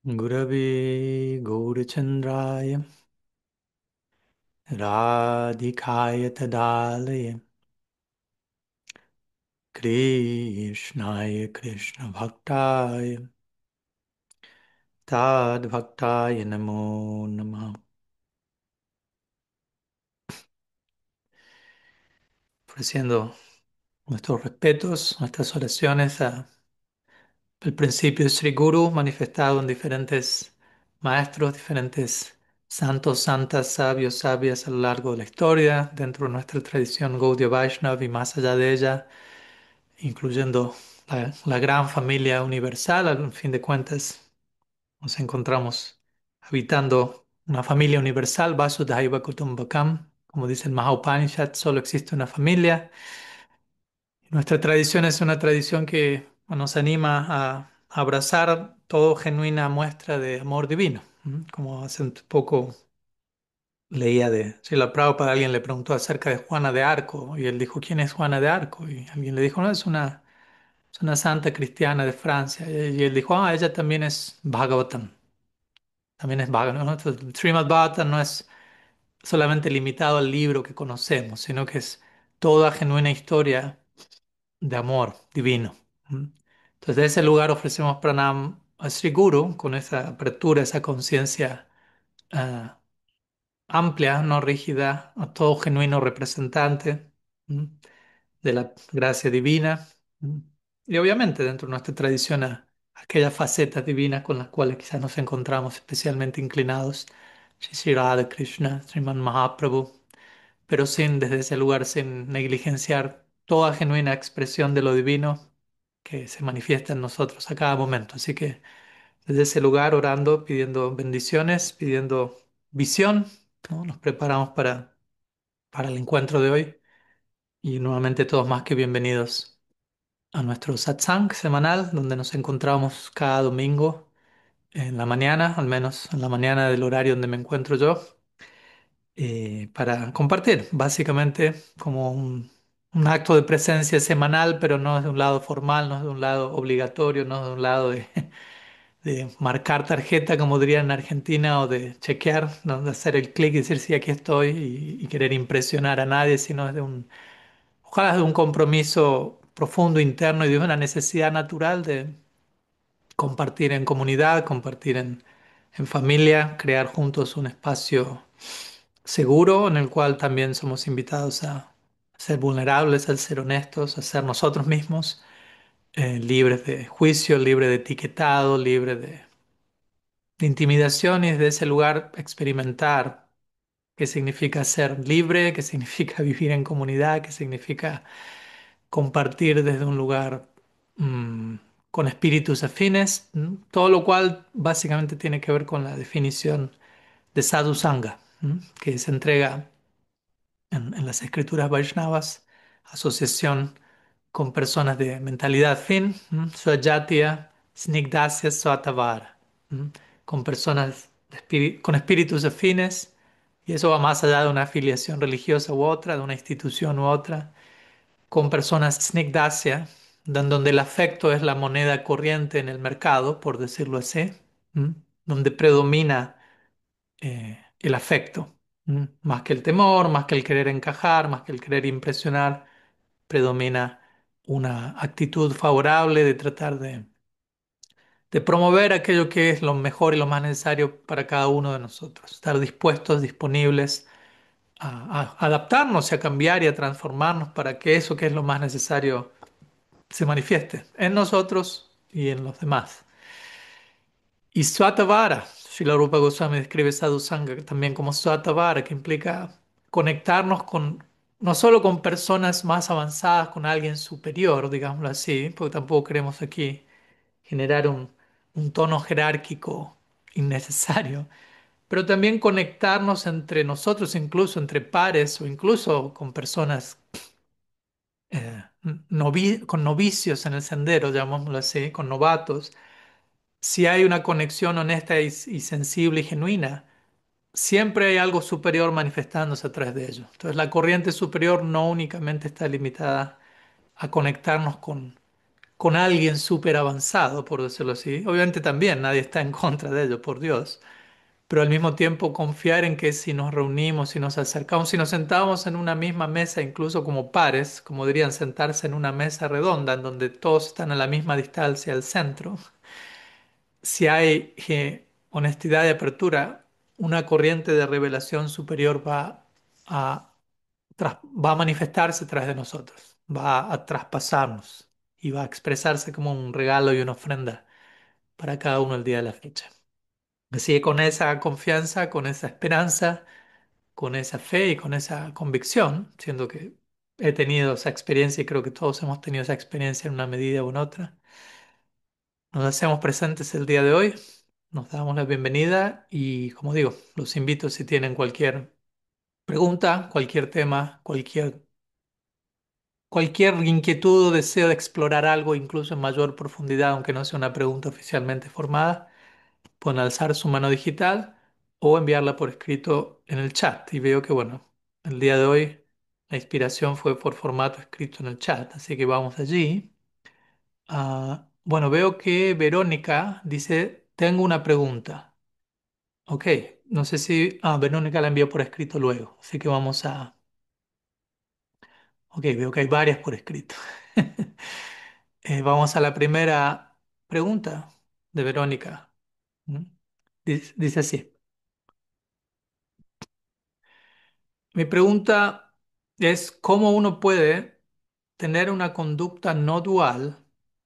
Gurave Gaurachandraya Radhikaya Tadalaya Krishnaya Krishna Bhaktaya Tad Bhaktaya Namo Namaha. Ofreciendo nuestros respetos, nuestras oraciones al principio de Sri Guru manifestado en diferentes maestros, diferentes santos, santas, sabios, sabias a lo largo de la historia, dentro de nuestra tradición Gaudiya Vaishnava y más allá de ella, incluyendo la gran familia universal. Al fin de cuentas, nos encontramos habitando una familia universal, Vasudhaiva Kutumbakam. Como dice el Maha solo existe una familia. Nuestra tradición es una tradición que nos anima a abrazar toda genuina muestra de amor divino. Como hace un poco leía de Srila Prabhupada, alguien le preguntó acerca de Juana de Arco y él dijo, ¿quién es Juana de Arco? Y alguien le dijo, no, es una santa cristiana de Francia. Y él dijo, ella también es Bhagavatam, también es Bhagavatam, ¿no? Entonces, el Srimad Bhagavatam no es solamente limitado al libro que conocemos, sino que es toda genuina historia de amor divino. ¿Mm? Entonces, de ese lugar ofrecemos pranam a Sri Guru con esa apertura, esa conciencia ah, amplia, no rígida, a todo genuino representante. ¿Mm? De la gracia divina. ¿Mm? Y obviamente dentro de nuestra tradición a aquellas facetas divinas con las cuales quizás nos encontramos especialmente inclinados, Sri Radha Krishna, Sriman Mahaprabhu, pero sin desde ese lugar, sin negligenciar toda genuina expresión de lo divino que se manifiesta en nosotros a cada momento. Así que desde ese lugar orando, pidiendo bendiciones, pidiendo visión, ¿no? Nos preparamos para el encuentro de hoy y nuevamente todos más que bienvenidos a nuestro satsang semanal, donde nos encontramos cada domingo en la mañana, al menos en la mañana del horario donde me encuentro yo, para compartir, básicamente como un acto de presencia semanal, pero no es de un lado formal, no es de un lado obligatorio, no es de un lado de marcar tarjeta, como dirían en Argentina, o de chequear, no de hacer el clic y decir sí, aquí estoy y querer impresionar a nadie, sino es de ojalá de un compromiso profundo interno y de una necesidad natural de compartir en comunidad, compartir en familia, crear juntos un espacio seguro en el cual también somos invitados a ser vulnerables, a ser honestos, a ser nosotros mismos, libres de juicio, libres de etiquetado, libres de intimidación y desde ese lugar experimentar qué significa ser libre, qué significa vivir en comunidad, qué significa compartir desde un lugar mm, con espíritus afines, todo lo cual básicamente tiene que ver con la definición de sadhu sangha, que se entrega en las escrituras Vaishnavas, asociación con personas de mentalidad fin, swajatiya, snigdasya, swatavara, con personas con espíritus afines, y eso va más allá de una afiliación religiosa u otra, de una institución u otra con personas snigdasya, donde el afecto es la moneda corriente en el mercado, por decirlo así, ¿m? Donde predomina el afecto, más que el temor, más que el querer encajar, más que el querer impresionar, predomina una actitud favorable de tratar de promover aquello que es lo mejor y lo más necesario para cada uno de nosotros, estar dispuestos, disponibles a adaptarnos y a cambiar y a transformarnos para que eso que es lo más necesario se manifieste en nosotros y en los demás. Y Svatavara, Srila Rupa Goswami describe Sadhu Sangha también como Svatavara, que implica conectarnos con, no solo con personas más avanzadas, con alguien superior, digámoslo así, porque tampoco queremos aquí generar un tono jerárquico innecesario, pero también conectarnos entre nosotros, incluso entre pares o incluso con personas con novicios en el sendero, llamémoslo así, con novatos, si hay una conexión honesta y sensible y genuina, siempre hay algo superior manifestándose a través de ello. Entonces, la corriente superior no únicamente está limitada a conectarnos con alguien súper avanzado, por decirlo así. Obviamente también nadie está en contra de ello, por Dios, pero al mismo tiempo confiar en que si nos reunimos, si nos acercamos, si nos sentamos en una misma mesa, incluso como pares, como dirían sentarse en una mesa redonda en donde todos están a la misma distancia al centro, si hay honestidad y apertura, una corriente de revelación superior a, va a manifestarse tras de nosotros, va a traspasarnos y va a expresarse como un regalo y una ofrenda para cada uno el día de la fecha. Así que con esa confianza, con esa esperanza, con esa fe y con esa convicción, siendo que he tenido esa experiencia y creo que todos hemos tenido esa experiencia en una medida u en otra, nos hacemos presentes el día de hoy, nos damos la bienvenida y, como digo, los invito si tienen cualquier pregunta, cualquier tema, cualquier inquietud o deseo de explorar algo, incluso en mayor profundidad, aunque no sea una pregunta oficialmente formada, pueden alzar su mano digital o enviarla por escrito en el chat. Y veo que, bueno, el día de hoy la inspiración fue por formato escrito en el chat, así que vamos allí. Bueno, veo que Verónica dice, tengo una pregunta. Ok, no sé si... Verónica la envió por escrito luego, así que vamos a... Ok, veo que hay varias por escrito. Vamos a la primera pregunta de Verónica. ¿Mm? Dice así. Mi pregunta es cómo uno puede tener una conducta no dual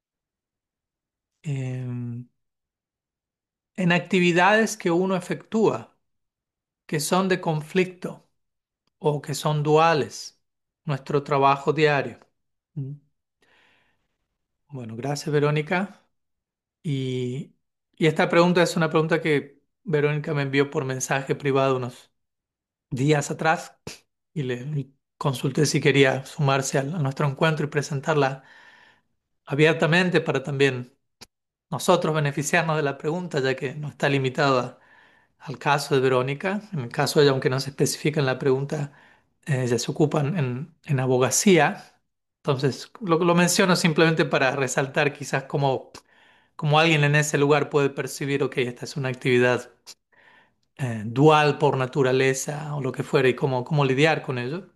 en actividades que uno efectúa, que son de conflicto o que son duales, nuestro trabajo diario. ¿Mm? Bueno, gracias Verónica. Y, y esta pregunta es una pregunta que Verónica me envió por mensaje privado unos días atrás y le consulté si quería sumarse a nuestro encuentro y presentarla abiertamente para también nosotros beneficiarnos de la pregunta, ya que no está limitado al caso de Verónica. En el caso de ella, aunque no se especifica en la pregunta, ella se ocupan en abogacía. Entonces, lo menciono simplemente para resaltar quizás cómo alguien en ese lugar puede percibir, ok, esta es una actividad dual por naturaleza o lo que fuera y cómo lidiar con ello.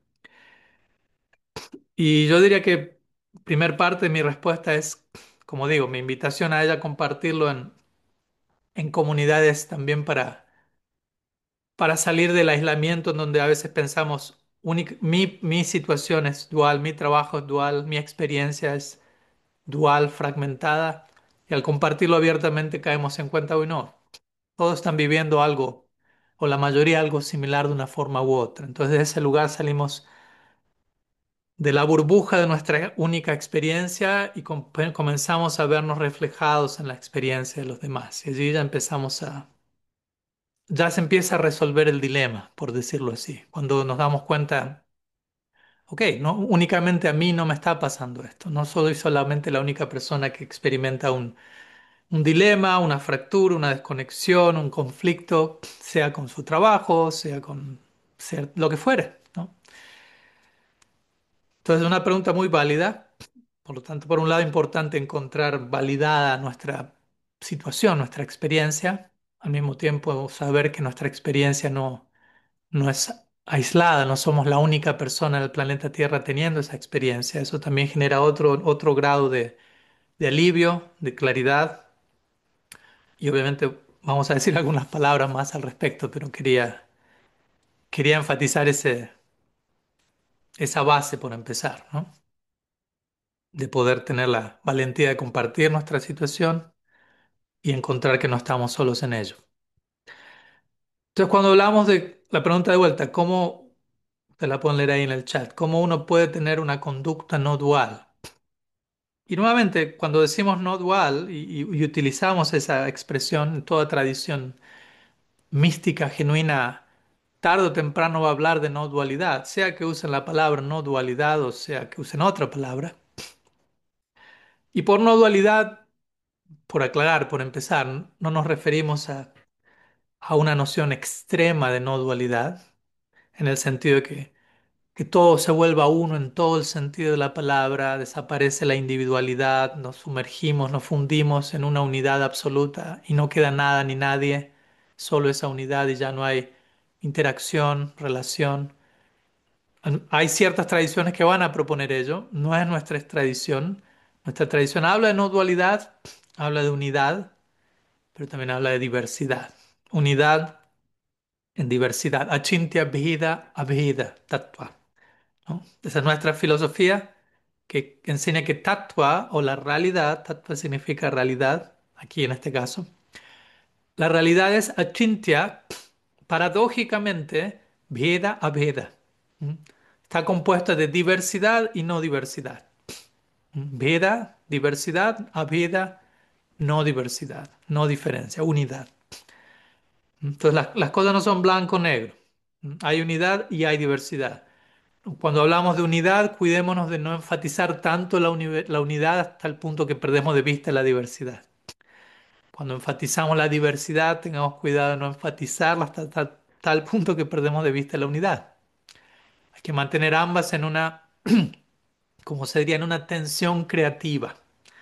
Y yo diría que primer parte de mi respuesta es, como digo, mi invitación a ella a compartirlo en comunidades también para salir del aislamiento en donde a veces pensamos, mi situación es dual, mi trabajo es dual, mi experiencia es dual, fragmentada, y al compartirlo abiertamente caemos en cuenta, hoy no, todos están viviendo algo, o la mayoría algo similar de una forma u otra. Entonces de ese lugar salimos de la burbuja de nuestra única experiencia y comenzamos a vernos reflejados en la experiencia de los demás. Y allí ya empezamos ya se empieza a resolver el dilema, por decirlo así. Cuando nos damos cuenta, ok, no únicamente a mí no me está pasando esto, no soy solamente la única persona que experimenta un dilema, una fractura, una desconexión, un conflicto, sea con su trabajo, sea lo que fuere, ¿no? Entonces, es una pregunta muy válida. Por lo tanto, por un lado, importante encontrar validada nuestra situación, nuestra experiencia. Al mismo tiempo, saber que nuestra experiencia no es aislada, no somos la única persona en el planeta Tierra teniendo esa experiencia. Eso también genera otro grado de alivio, de claridad. Y obviamente vamos a decir algunas palabras más al respecto, pero quería enfatizar esa base por empezar, ¿no? De poder tener la valentía de compartir nuestra situación y encontrar que no estamos solos en ello. Entonces, cuando hablamos de la pregunta de vuelta, ¿cómo, te la pueden leer ahí en el chat, cómo uno puede tener una conducta no dual? Y nuevamente, cuando decimos no dual y utilizamos esa expresión, en toda tradición mística genuina, tarde o temprano va a hablar de no dualidad, sea que usen la palabra no dualidad o sea que usen otra palabra. Y por no dualidad, por aclarar, por empezar, no nos referimos a una noción extrema de no dualidad, en el sentido de que que todo se vuelva uno en todo el sentido de la palabra, desaparece la individualidad, nos sumergimos, nos fundimos en una unidad absoluta y no queda nada ni nadie, solo esa unidad y ya no hay interacción, relación. Hay ciertas tradiciones que van a proponer ello, no es nuestra tradición. Nuestra tradición habla de no dualidad, habla de unidad, pero también habla de diversidad. Unidad en diversidad. Achintya Bheda Abheda Tattva, ¿no? Esa es nuestra filosofía que enseña que tattva o la realidad, tattva significa realidad, aquí en este caso, la realidad es achintya, paradójicamente, bheda abheda. ¿Mm? Está compuesta de diversidad y no diversidad. ¿Mm? Bheda, diversidad, abheda, no diversidad, no diferencia, unidad. Entonces las cosas no son blanco-negro. Hay unidad y hay diversidad. Cuando hablamos de unidad, cuidémonos de no enfatizar tanto la unidad hasta el punto que perdemos de vista la diversidad. Cuando enfatizamos la diversidad, tengamos cuidado de no enfatizarla hasta tal punto que perdemos de vista la unidad. Hay que mantener ambas en una, como se diría, en una tensión creativa.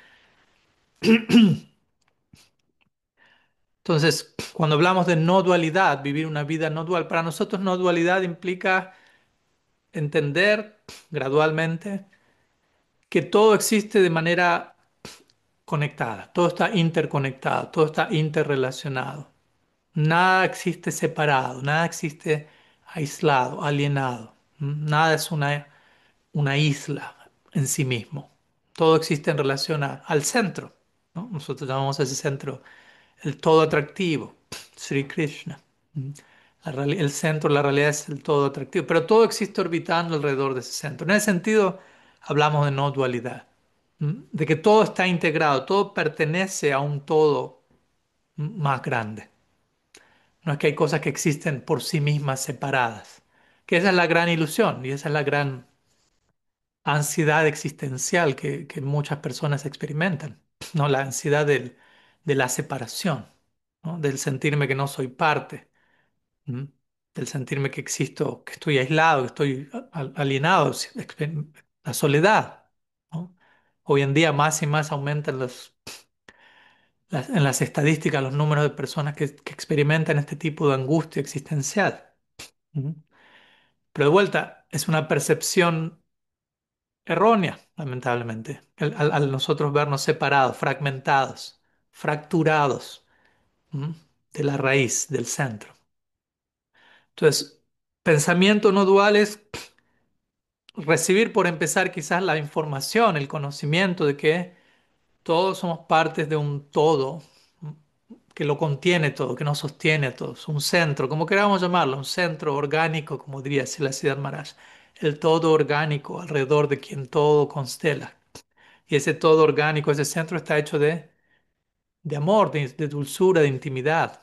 Entonces, cuando hablamos de no dualidad, vivir una vida no dual, para nosotros no dualidad implica entender gradualmente que todo existe de manera conectada, todo está interconectado, todo está interrelacionado. Nada existe separado, nada existe aislado, alienado. Nada es una isla en sí mismo. Todo existe en relación al centro, ¿no? Nosotros llamamos a ese centro el todo atractivo, Sri Krishna. ¿Mm? El centro, la realidad es el todo atractivo, pero todo existe orbitando alrededor de ese centro. En ese sentido, hablamos de no dualidad, de que todo está integrado, todo pertenece a un todo más grande. No es que hay cosas que existen por sí mismas separadas, que esa es la gran ilusión y esa es la gran ansiedad existencial que muchas personas experimentan, ¿no? La ansiedad de la separación, ¿no? Del sentirme que no soy parte, ¿m? Del sentirme que existo, que estoy aislado, que estoy alienado, la soledad, ¿no? Hoy en día más y más aumentan en las estadísticas los números de personas que experimentan este tipo de angustia existencial. ¿M? Pero de vuelta, es una percepción errónea, lamentablemente, al nosotros vernos separados, fragmentados, fracturados, ¿m? De la raíz, del centro. Entonces, pensamiento no dual es recibir por empezar quizás la información, el conocimiento de que todos somos partes de un todo, ¿m? Que lo contiene todo, que nos sostiene a todos, un centro, como queramos llamarlo, un centro orgánico, como diría Siddhartha Maharaj, el todo orgánico alrededor de quien todo constela. Y ese todo orgánico, ese centro está hecho de amor, de dulzura, de intimidad.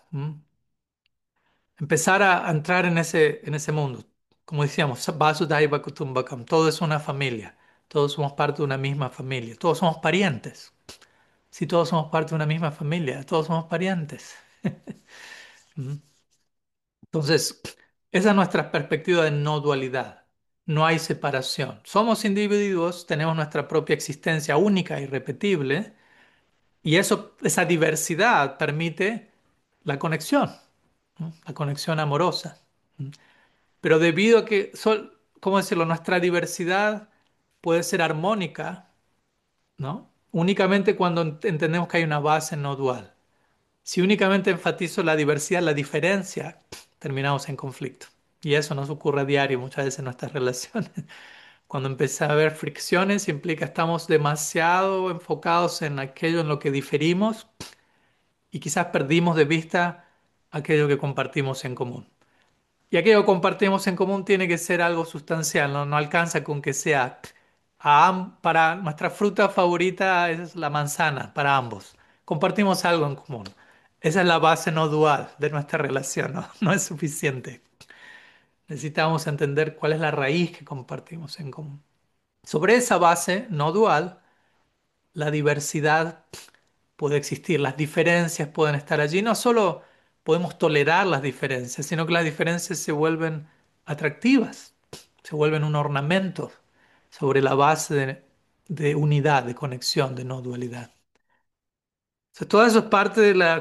Empezar a entrar en ese mundo. Como decíamos, Vasudhaiva Kutumbakam, todo es una familia. Todos somos parte de una misma familia. Todos somos parientes. Si todos somos parte de una misma familia, todos somos parientes. ¿Mm? Entonces, esa es nuestra perspectiva de no dualidad. No hay separación. Somos individuos, tenemos nuestra propia existencia única e irrepetible. Y eso, esa diversidad permite la conexión, ¿no? La conexión amorosa. Pero debido a que, ¿cómo decirlo? Nuestra diversidad puede ser armónica, ¿no? Únicamente cuando entendemos que hay una base no dual. Si únicamente enfatizo la diversidad, la diferencia, terminamos en conflicto. Y eso nos ocurre a diario muchas veces en nuestras relaciones. Cuando empieza a haber fricciones, implica que estamos demasiado enfocados en aquello en lo que diferimos y quizás perdimos de vista aquello que compartimos en común. Y aquello que compartimos en común tiene que ser algo sustancial, no, no alcanza con que sea para nuestra fruta favorita es la manzana, para ambos. Compartimos algo en común. Esa es la base no dual de nuestra relación, ¿no? No es suficiente. Necesitamos entender cuál es la raíz que compartimos en común. Sobre esa base no dual, la diversidad puede existir, las diferencias pueden estar allí. No solo podemos tolerar las diferencias, sino que las diferencias se vuelven atractivas. se vuelven un ornamento sobre la base de unidad, de conexión, de no dualidad. Entonces, todo eso es parte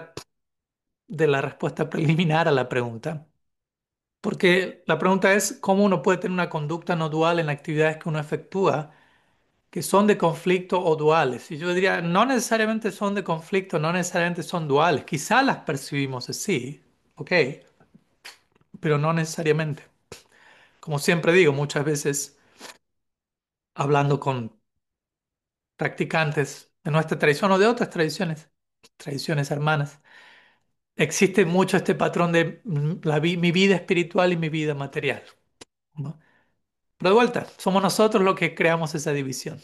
de la respuesta preliminar a la pregunta, porque la pregunta es cómo uno puede tener una conducta no dual en actividades que uno efectúa que son de conflicto o duales. Y yo diría, no necesariamente son de conflicto, no necesariamente son duales. Quizá las percibimos así, ok, pero no necesariamente. Como siempre digo, muchas veces hablando con practicantes de nuestra tradición o de otras tradiciones, tradiciones hermanas, existe mucho este patrón de mi vida espiritual y mi vida material, ¿no? Pero de vuelta, somos nosotros los que creamos esa división.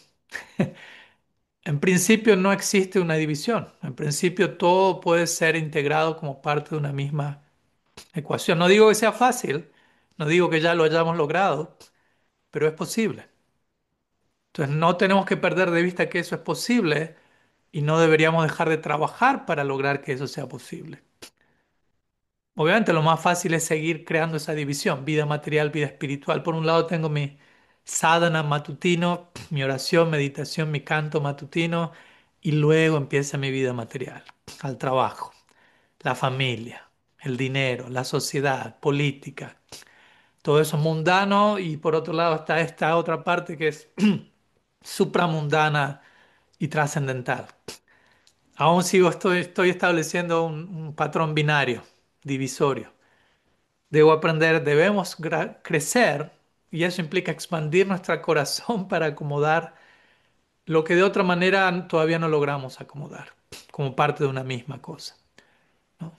En principio no existe una división. En principio todo puede ser integrado como parte de una misma ecuación. No digo que sea fácil, no digo que ya lo hayamos logrado, pero es posible. Entonces no tenemos que perder de vista que eso es posible y no deberíamos dejar de trabajar para lograr que eso sea posible. Obviamente lo más fácil es seguir creando esa división, vida material, vida espiritual. Por un lado tengo mi sadhana matutino, mi oración, meditación, mi canto matutino, y luego empieza mi vida material, al trabajo, la familia, el dinero, la sociedad, política, todo eso mundano, y por otro lado está esta otra parte que es supramundana y trascendental. Aún estoy estableciendo un patrón binario, divisorio. Debo aprender, debemos crecer y eso implica expandir nuestro corazón para acomodar lo que de otra manera todavía no logramos acomodar, como parte de una misma cosa, ¿no?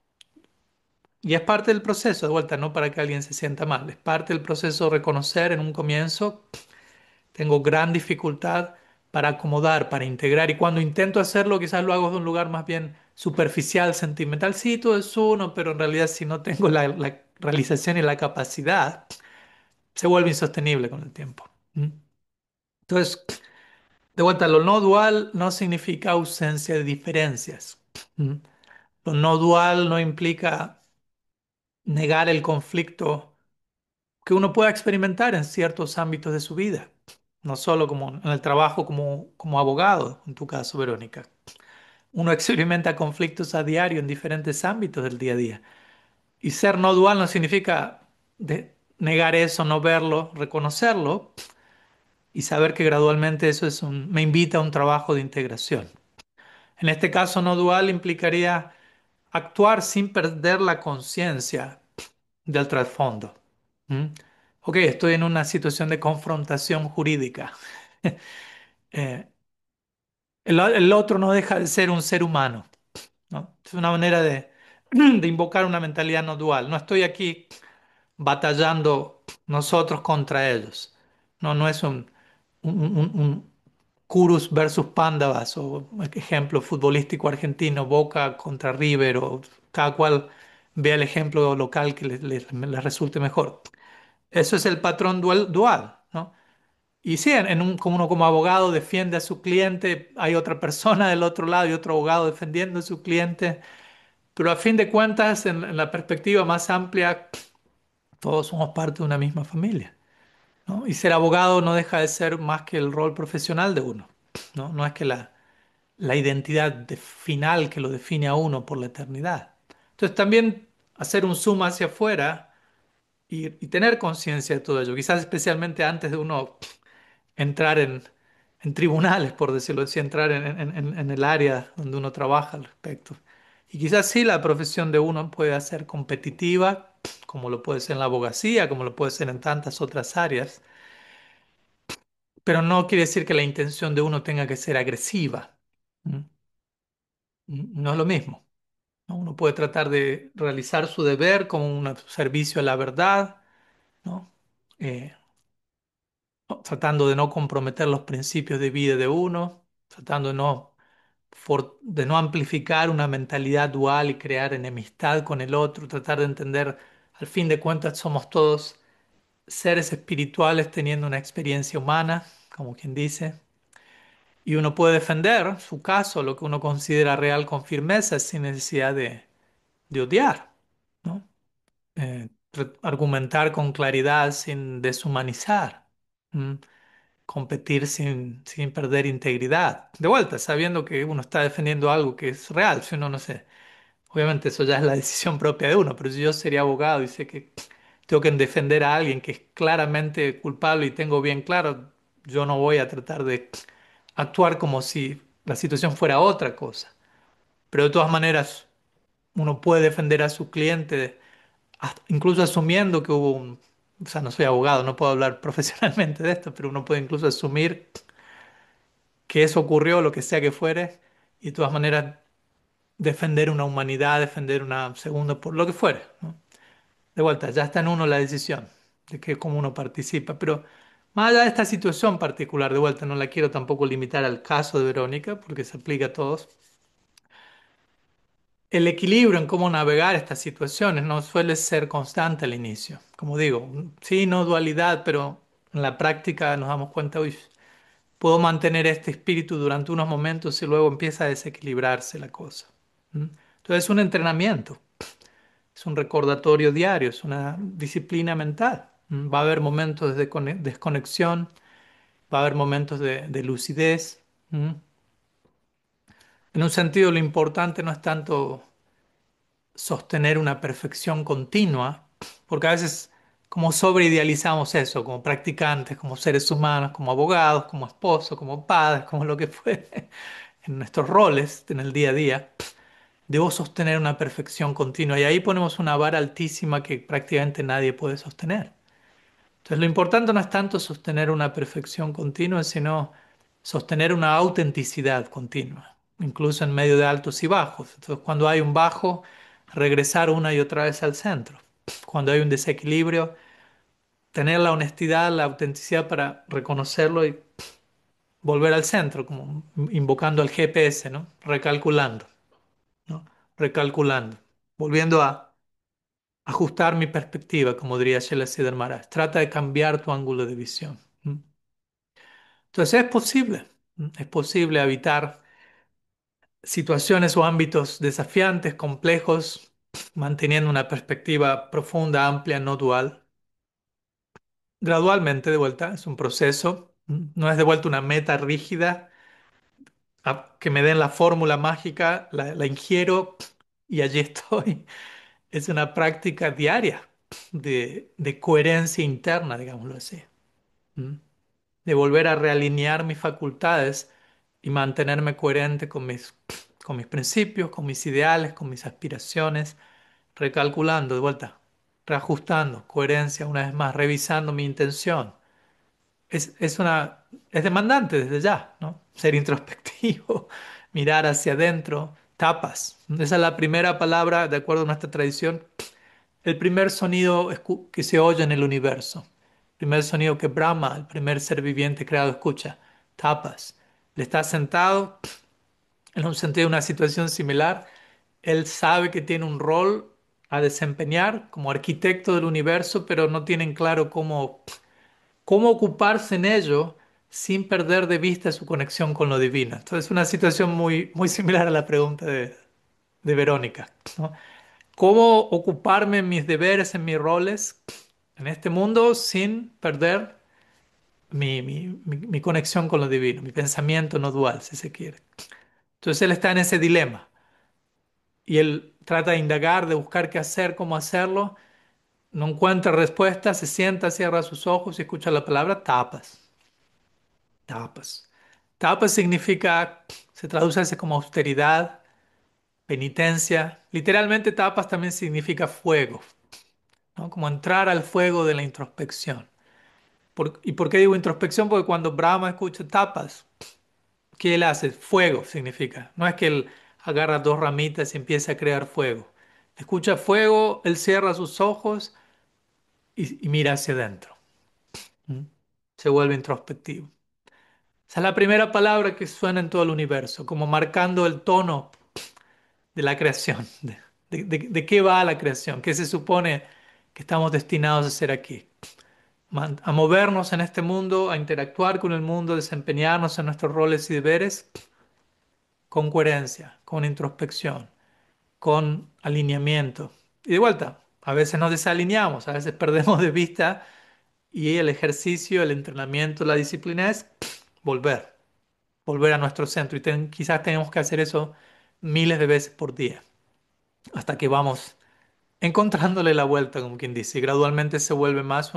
Y es parte del proceso, de vuelta, no para que alguien se sienta mal, es parte del proceso reconocer en un comienzo, tengo gran dificultad para acomodar, para integrar, y cuando intento hacerlo quizás lo hago de un lugar más bien superficial, sentimental, sí, todo es uno, pero en realidad si no tengo la realización y la capacidad, se vuelve insostenible con el tiempo. ¿Mm? Entonces, de vuelta, lo no dual no significa ausencia de diferencias. ¿Mm? Lo no dual no implica negar el conflicto que uno pueda experimentar en ciertos ámbitos de su vida, no solo como en el trabajo como abogado, en tu caso, Verónica. Uno experimenta conflictos a diario en diferentes ámbitos del día a día. Y ser no dual no significa negar eso, no verlo, reconocerlo y saber que gradualmente me invita a un trabajo de integración. En este caso no dual implicaría actuar sin perder la conciencia del trasfondo. ¿Mm? Ok, estoy en una situación de confrontación jurídica. Eh, el otro no deja de ser un ser humano, ¿no? Es una manera de invocar una mentalidad no dual. No estoy aquí batallando nosotros contra ellos. No, no es un Curus versus Pándavas o ejemplo futbolístico argentino, Boca contra River o cada cual vea el ejemplo local que les resulte mejor. Eso es el patrón dual, ¿no? Y sí, como uno como abogado defiende a su cliente, hay otra persona del otro lado y otro abogado defendiendo a su cliente, pero a fin de cuentas, en la perspectiva más amplia, todos somos parte de una misma familia, ¿no? Y ser abogado no deja de ser más que el rol profesional de uno, ¿no? No es que la identidad final que lo define a uno por la eternidad. Entonces también hacer un zoom hacia afuera y tener conciencia de todo ello, quizás especialmente antes de uno entrar en tribunales, por decirlo así, entrar en el área donde uno trabaja al respecto. Y quizás sí la profesión de uno puede ser competitiva, como lo puede ser en la abogacía, como lo puede ser en tantas otras áreas, pero no quiere decir que la intención de uno tenga que ser agresiva. ¿Mm? No es lo mismo, ¿no? Uno puede tratar de realizar su deber como un servicio a la verdad, ¿no? Eh, tratando de no comprometer los principios de vida de uno, tratando de no amplificar una mentalidad dual y crear enemistad con el otro, tratar de entender, al fin de cuentas, somos todos seres espirituales teniendo una experiencia humana, como quien dice, y uno puede defender su caso, lo que uno considera real con firmeza, sin necesidad de odiar, ¿no? argumentar con claridad sin deshumanizar, ¿m? Competir sin perder integridad. De vuelta, sabiendo que uno está defendiendo algo que es real, si uno no sé. Obviamente eso ya es la decisión propia de uno, pero si yo sería abogado y sé que tengo que defender a alguien que es claramente culpable y tengo bien claro, yo no voy a tratar de actuar como si la situación fuera otra cosa. Pero de todas maneras, uno puede defender a su cliente, incluso asumiendo que hubo un... O sea, no soy abogado, no puedo hablar profesionalmente de esto, pero uno puede incluso asumir que eso ocurrió, lo que sea que fuere, y de todas maneras defender una humanidad, defender una segunda, por lo que fuere, ¿no? De vuelta, ya está en uno la decisión de que cómo uno participa, pero más allá de esta situación particular, de vuelta, no la quiero tampoco limitar al caso de Verónica, porque se aplica a todos. El equilibrio en cómo navegar estas situaciones no suele ser constante al inicio. Como digo, sí, no dualidad, pero en la práctica nos damos cuenta, uy, puedo mantener este espíritu durante unos momentos y luego empieza a desequilibrarse la cosa. ¿Mm? Entonces es un entrenamiento, es un recordatorio diario, es una disciplina mental. ¿Mm? Va a haber momentos de desconexión, va a haber momentos de lucidez. ¿Mm? En un sentido, lo importante no es tanto sostener una perfección continua, porque a veces como sobreidealizamos eso, como practicantes, como seres humanos, como abogados, como esposos, como padres, como lo que fuere, en nuestros roles en el día a día, debo sostener una perfección continua y ahí ponemos una vara altísima que prácticamente nadie puede sostener. Entonces, lo importante no es tanto sostener una perfección continua, sino sostener una autenticidad continua, incluso en medio de altos y bajos. Entonces, cuando hay un bajo, regresar una y otra vez al centro. Cuando hay un desequilibrio, tener la honestidad, la autenticidad para reconocerlo y volver al centro, como invocando al GPS, ¿no? Recalculando, ¿no? Recalculando, volviendo a ajustar mi perspectiva, como diría Shela Maharaj. Trata de cambiar tu ángulo de visión. Entonces es posible habitar situaciones o ámbitos desafiantes, complejos, manteniendo una perspectiva profunda, amplia, no dual. Gradualmente, de vuelta, es un proceso, no es de vuelta una meta rígida, que me den la fórmula mágica, la ingiero y allí estoy. Es una práctica diaria de coherencia interna, digámoslo así. ¿Mm? De volver a realinear mis facultades y mantenerme coherente con mis principios, con mis ideales, con mis aspiraciones, recalculando de vuelta, reajustando, coherencia una vez más, revisando mi intención. Es demandante desde ya, ¿no? Ser introspectivo, mirar hacia adentro, tapas. Esa es la primera palabra, de acuerdo a nuestra tradición, el primer sonido que se oye en el universo, el primer sonido que Brahma, el primer ser viviente creado, escucha, tapas. Le está sentado en un sentido de una situación similar. Él sabe que tiene un rol a desempeñar como arquitecto del universo, pero no tiene claro cómo ocuparse en ello sin perder de vista su conexión con lo divino. Entonces, es una situación muy, muy similar a la pregunta de Verónica, ¿no? ¿Cómo ocuparme en mis deberes, en mis roles en este mundo sin perder mi conexión con lo divino, mi pensamiento no dual, si se quiere? Entonces él está en ese dilema y él trata de indagar, de buscar qué hacer, cómo hacerlo, no encuentra respuesta, se sienta, cierra sus ojos y escucha la palabra tapas, tapas. Tapas significa, se traduce así como austeridad, penitencia. Literalmente tapas también significa fuego, ¿no? Como entrar al fuego de la introspección. ¿Y por qué digo introspección? Porque cuando Brahma escucha tapas, ¿qué él hace? Fuego significa. No es que él agarra dos ramitas y empieza a crear fuego. Escucha fuego, él cierra sus ojos y mira hacia adentro. ¿Mm? Se vuelve introspectivo. Esa es la primera palabra que suena en todo el universo, como marcando el tono de la creación. ¿De qué va la creación? ¿Qué se supone que estamos destinados a hacer aquí? A movernos en este mundo, a interactuar con el mundo, desempeñarnos en nuestros roles y deberes con coherencia, con introspección, con alineamiento. Y de vuelta, A veces nos desalineamos, a veces perdemos de vista y el ejercicio, el entrenamiento, la disciplina es volver, volver a nuestro centro. Y quizás tenemos que hacer eso miles de veces por día, hasta que vamos encontrándole la vuelta, como quien dice, y gradualmente se vuelve más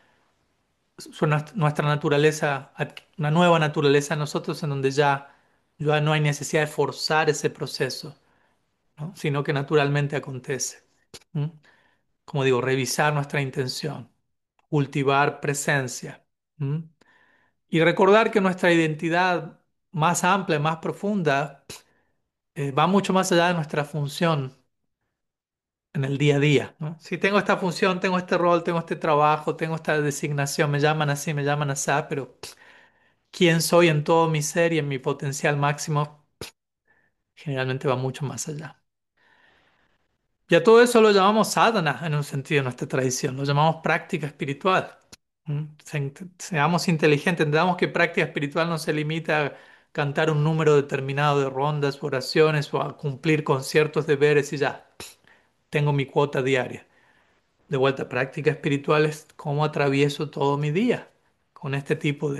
nuestra naturaleza, una nueva naturaleza en nosotros en donde ya no hay necesidad de forzar ese proceso, ¿no? Sino que naturalmente acontece. ¿Mm? Como digo, revisar nuestra intención, cultivar presencia. ¿Mm? Y recordar que nuestra identidad más amplia, más profunda, va mucho más allá de nuestra función en el día a día, ¿no? Si tengo esta función, tengo este rol, tengo este trabajo, tengo esta designación, me llaman así, me llaman así, pero quién soy en todo mi ser y en mi potencial máximo generalmente va mucho más allá. Y a todo eso lo llamamos sadhana en un sentido de nuestra tradición, lo llamamos práctica espiritual. ¿Mm? Seamos inteligentes, entendamos que práctica espiritual no se limita a cantar un número determinado de rondas, oraciones o a cumplir con ciertos deberes y ya, tengo mi cuota diaria. De vuelta, práctica espiritual es cómo atravieso todo mi día con este tipo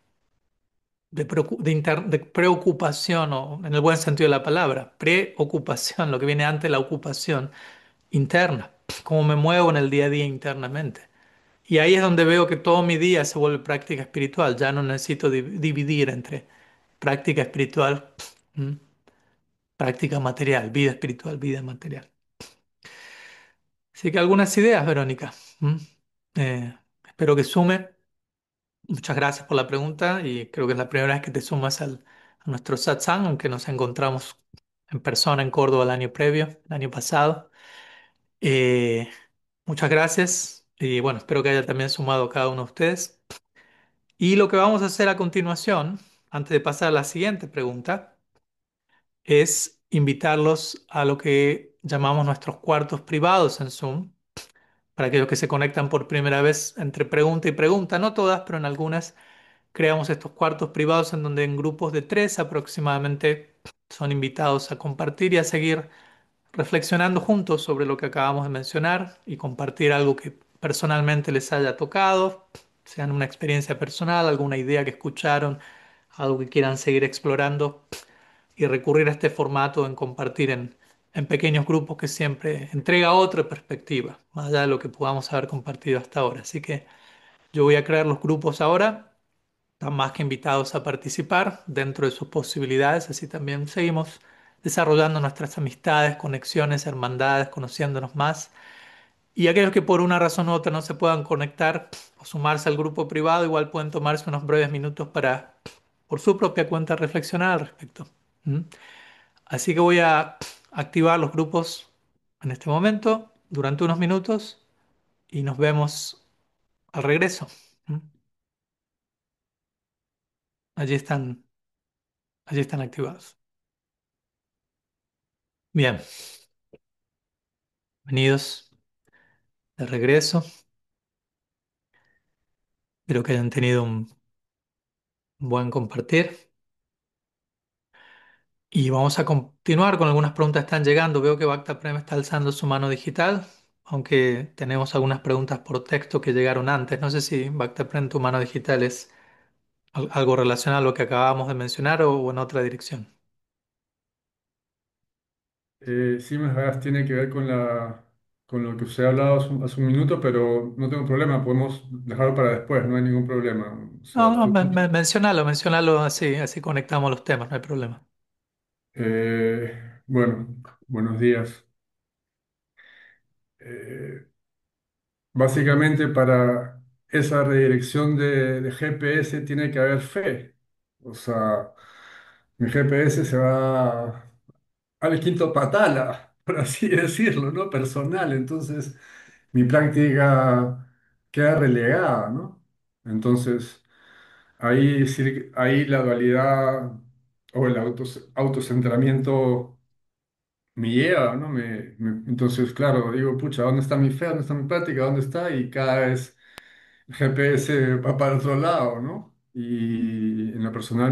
de preocupación, o en el buen sentido de la palabra, preocupación, lo que viene antes de la ocupación interna, cómo me muevo en el día a día internamente. Y ahí es donde veo que todo mi día se vuelve práctica espiritual. Ya no necesito dividir entre práctica espiritual, ¿m? Práctica material, vida espiritual, vida material. Así que algunas ideas, Verónica. ¿M? Espero que sume. Muchas gracias por la pregunta y creo que es la primera vez que te sumas a nuestro satsang, aunque nos encontramos en persona en Córdoba el año previo, el año pasado. Eh, Muchas gracias y bueno, espero que haya también sumado a cada uno de ustedes. Y lo que vamos a hacer a continuación, antes de pasar a la siguiente pregunta, es invitarlos a lo que llamamos nuestros cuartos privados en Zoom, para aquellos que se conectan por primera vez entre pregunta y pregunta, no todas, pero en algunas creamos estos cuartos privados en donde en grupos de tres aproximadamente son invitados a compartir y a seguir reflexionando juntos sobre lo que acabamos de mencionar y compartir algo que personalmente les haya tocado, sean una experiencia personal, alguna idea que escucharon, algo que quieran seguir explorando y recurrir a este formato en compartir en pequeños grupos que siempre entrega otra perspectiva, más allá de lo que podamos haber compartido hasta ahora. Así que yo voy a crear los grupos ahora. Están más que invitados a participar dentro de sus posibilidades, así también seguimos desarrollando nuestras amistades, conexiones, hermandades, conociéndonos más. Y aquellos que por una razón u otra no se puedan conectar o sumarse al grupo privado, igual pueden tomarse unos breves minutos para, por su propia cuenta, reflexionar al respecto. ¿Mm? Así que voy a activar los grupos en este momento, durante unos minutos, y nos vemos al regreso. ¿Mm? Allí están, allí están activados. Bien, bienvenidos de regreso. Espero que hayan tenido un buen compartir. Y vamos a continuar con algunas preguntas que están llegando. Veo que Bacta Prem está alzando su mano digital, aunque tenemos algunas preguntas por texto que llegaron antes. No sé si Bacta Prem, tu mano digital es algo relacionado a lo que acabamos de mencionar o en otra dirección. Sí, tiene que ver con con lo que usted ha hablado hace un minuto, pero no tengo problema, podemos dejarlo para después, no hay ningún problema. O sea, No, no, menciónalo, menciónalo así, así conectamos los temas, no hay problema. bueno, buenos días. Eh, Básicamente para esa redirección de GPS tiene que haber fe. O sea, mi GPS se va al quinto patala, por así decirlo, ¿no? Personal. Entonces, mi práctica queda relegada, ¿no? Entonces, ahí la dualidad o el autocentramiento me lleva, ¿no? Entonces, claro, digo, pucha, ¿dónde está mi fe? ¿Dónde está mi práctica? ¿Dónde está? Y cada vez el GPS va para otro lado, ¿no? Y en lo personal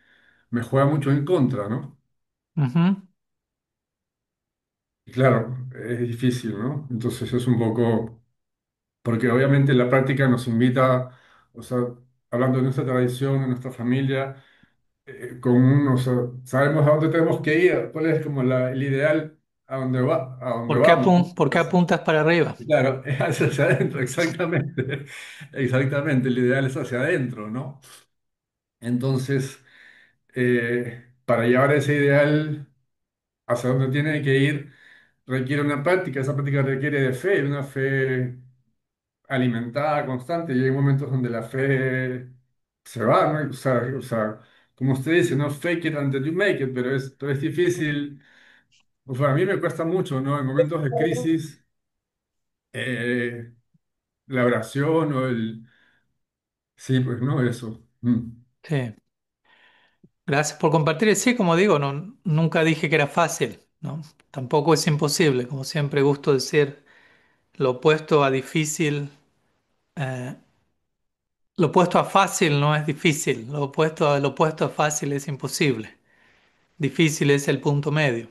me juega mucho en contra, ¿no? Ujú. Y claro. es difícil, ¿no? Entonces es un poco, porque obviamente la práctica nos invita, o sea, hablando de nuestra tradición, de nuestra familia, o sea, sabemos a dónde tenemos que ir, cuál es como el ideal a dónde vamos, ¿no? Por qué apuntas para arriba? Claro, es hacia adentro, exactamente. Exactamente, el ideal es hacia adentro, ¿no? Entonces, para llevar ese ideal hacia donde tiene que ir, requiere una práctica. Esa práctica requiere de fe, una fe alimentada, constante, y hay momentos donde la fe se va, ¿no? O sea, como usted dice, no fake it until you make it, pero es difícil. O sea, a mí me cuesta mucho, ¿no? En momentos de crisis, eh, la oración o el... Sí, pues no, eso. Sí. Gracias por compartir. Sí, como digo, no, nunca dije que era fácil, ¿no? Tampoco es imposible. Como siempre gusto decir, lo opuesto a difícil, eh, lo opuesto a fácil no es difícil. Lo opuesto a fácil es imposible. Difícil es el punto medio.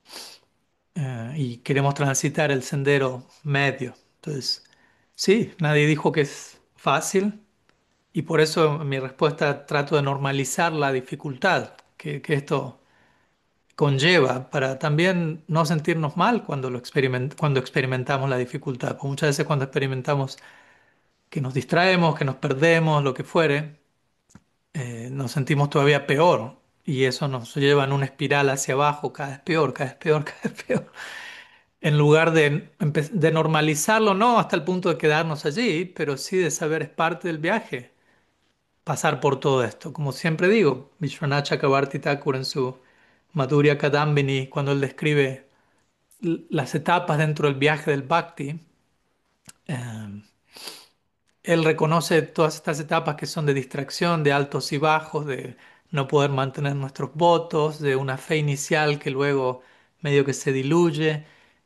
Y queremos transitar el sendero medio. Entonces, sí, nadie dijo que es fácil. Y por eso en mi respuesta trato de normalizar la dificultad que esto conlleva para también no sentirnos mal cuando cuando experimentamos la dificultad. Porque muchas veces cuando experimentamos que nos distraemos, que nos perdemos, lo que fuere, nos sentimos todavía peor y eso nos lleva en una espiral hacia abajo, cada vez peor, cada vez peor, cada vez peor. En lugar de normalizarlo, no hasta el punto de quedarnos allí, pero sí de saber es parte del viaje, pasar por todo esto. Como siempre digo, Vishwanath Chakrabarti Thakur en su Madhurya Kadambini, cuando él describe las etapas dentro del viaje del Bhakti, eh, él reconoce todas estas etapas que son de distracción, de altos y bajos, de no poder mantener nuestros votos, de una fe inicial que luego medio que se diluye.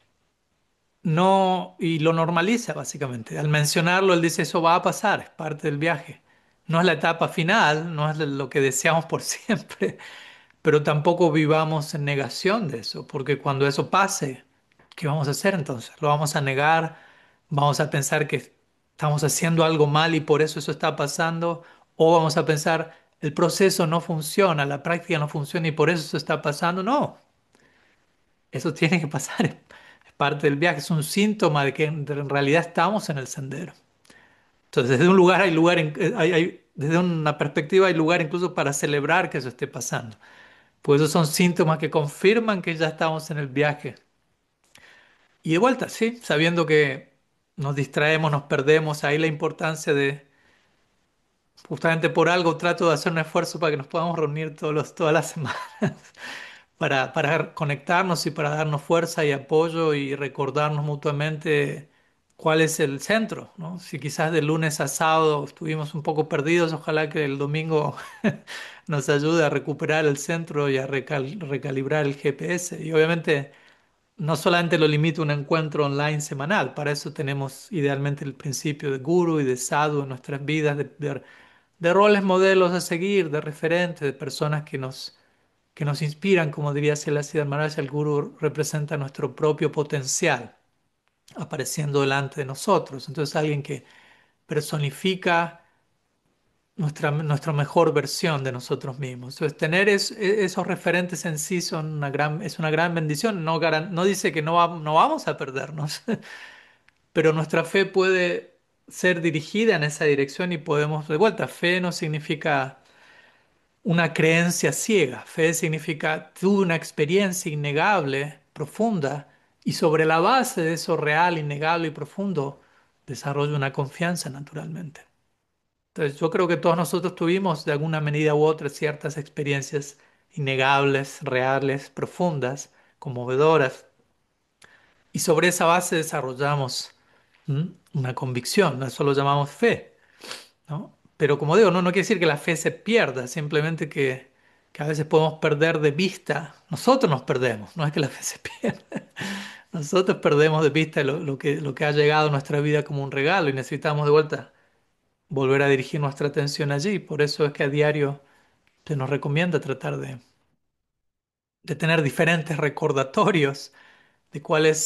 No, y lo normaliza básicamente. Al mencionarlo, él dice, eso va a pasar, es parte del viaje. No es la etapa final, no es lo que deseamos por siempre, pero tampoco vivamos en negación de eso, porque cuando eso pase, ¿qué vamos a hacer entonces? ¿Lo vamos a negar? ¿Vamos a pensar que estamos haciendo algo mal y por eso eso está pasando? ¿O vamos a pensar, el proceso no funciona, la práctica no funciona y por eso eso está pasando? No, eso tiene que pasar, es parte del viaje, es un síntoma de que en realidad estamos en el sendero. Entonces, desde un lugar hay lugar, desde una perspectiva hay lugar incluso para celebrar que eso esté pasando. Pues esos son síntomas que confirman que ya estamos en el viaje. Y de vuelta, sí, sabiendo que nos distraemos, nos perdemos, ahí la importancia de, justamente por algo trato de hacer un esfuerzo para que nos podamos reunir todas las semanas, para conectarnos y para darnos fuerza y apoyo y recordarnos mutuamente cuál es el centro, ¿no? Si quizás de lunes a sábado estuvimos un poco perdidos, ojalá que el domingo nos ayude a recuperar el centro y a recalibrar el GPS. Y obviamente no solamente lo limita un encuentro online semanal, para eso tenemos idealmente el principio de guru y de sadhu en nuestras vidas, de roles modelos a seguir, de referentes, de personas que nos inspiran, como diría Selassie Maharaj, el guru representa nuestro propio potencial apareciendo delante de nosotros. Entonces alguien que personifica nuestra mejor versión de nosotros mismos. Entonces, tener esos referentes en sí es una gran bendición. No, no dice que no vamos a perdernos, pero nuestra fe puede ser dirigida en esa dirección y podemos, de vuelta, fe no significa una creencia ciega, fe significa tuve una experiencia innegable, profunda, y sobre la base de eso real, innegable y profundo, desarrollo una confianza naturalmente. Entonces, yo creo que todos nosotros tuvimos de alguna medida u otra ciertas experiencias innegables, reales, profundas, conmovedoras, y sobre esa base desarrollamos una convicción, eso lo llamamos fe, ¿no? Pero como digo, no quiere decir que la fe se pierda, simplemente que a veces podemos perder de vista, nosotros nos perdemos, no es que la fe se pierda, nosotros perdemos de vista lo que ha llegado a nuestra vida como un regalo y necesitamos de vuelta volver a dirigir nuestra atención allí. Por eso es que a diario se nos recomienda tratar de tener diferentes recordatorios de cuál es.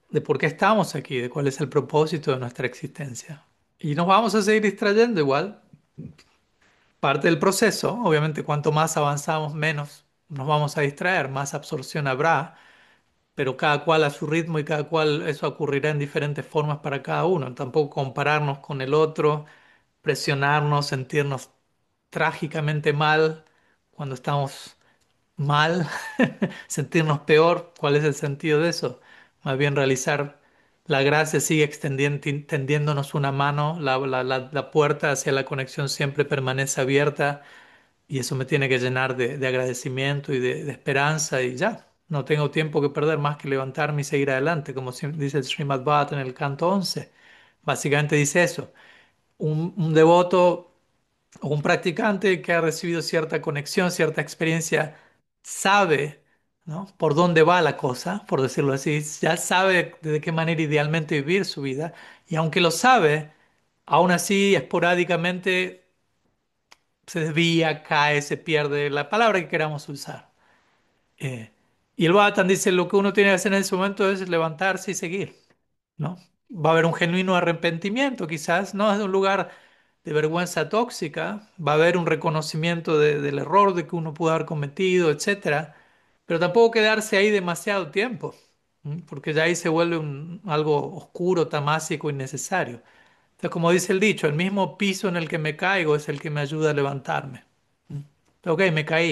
de por qué estamos aquí, de cuál es el propósito de nuestra existencia. Y nos vamos a seguir distrayendo igual, parte del proceso. Obviamente, cuanto más avanzamos, menos nos vamos a distraer, más absorción habrá, pero cada cual a su ritmo y cada cual eso ocurrirá en diferentes formas para cada uno. Tampoco compararnos con el otro, presionarnos, sentirnos trágicamente mal cuando estamos mal, sentirnos peor. ¿Cuál es el sentido de eso? Más bien realizar la gracia sigue tendiéndonos una mano, la puerta hacia la conexión siempre permanece abierta y eso me tiene que llenar de agradecimiento y de esperanza y ya. No tengo tiempo que perder más que levantarme y seguir adelante, como dice el Srimad Bhattan en el canto 11. Básicamente dice eso. Un devoto o un practicante que ha recibido cierta conexión, cierta experiencia, sabe, ¿no?, por dónde va la cosa, por decirlo así, ya sabe de qué manera idealmente vivir su vida, y aunque lo sabe, aún así esporádicamente se desvía, cae, se pierde, la palabra que queramos usar. Eh, y el Bhattan dice, lo que uno tiene que hacer en ese momento es levantarse y seguir, ¿no? Va a haber un genuino arrepentimiento, quizás, no es de un lugar de vergüenza tóxica, va a haber un reconocimiento del error de que uno pudo haber cometido, etcétera, pero tampoco quedarse ahí demasiado tiempo, ¿m? Porque ya ahí se vuelve algo oscuro, tamásico, innecesario. Entonces, como dice el dicho, el mismo piso en el que me caigo es el que me ayuda a levantarme. Ok,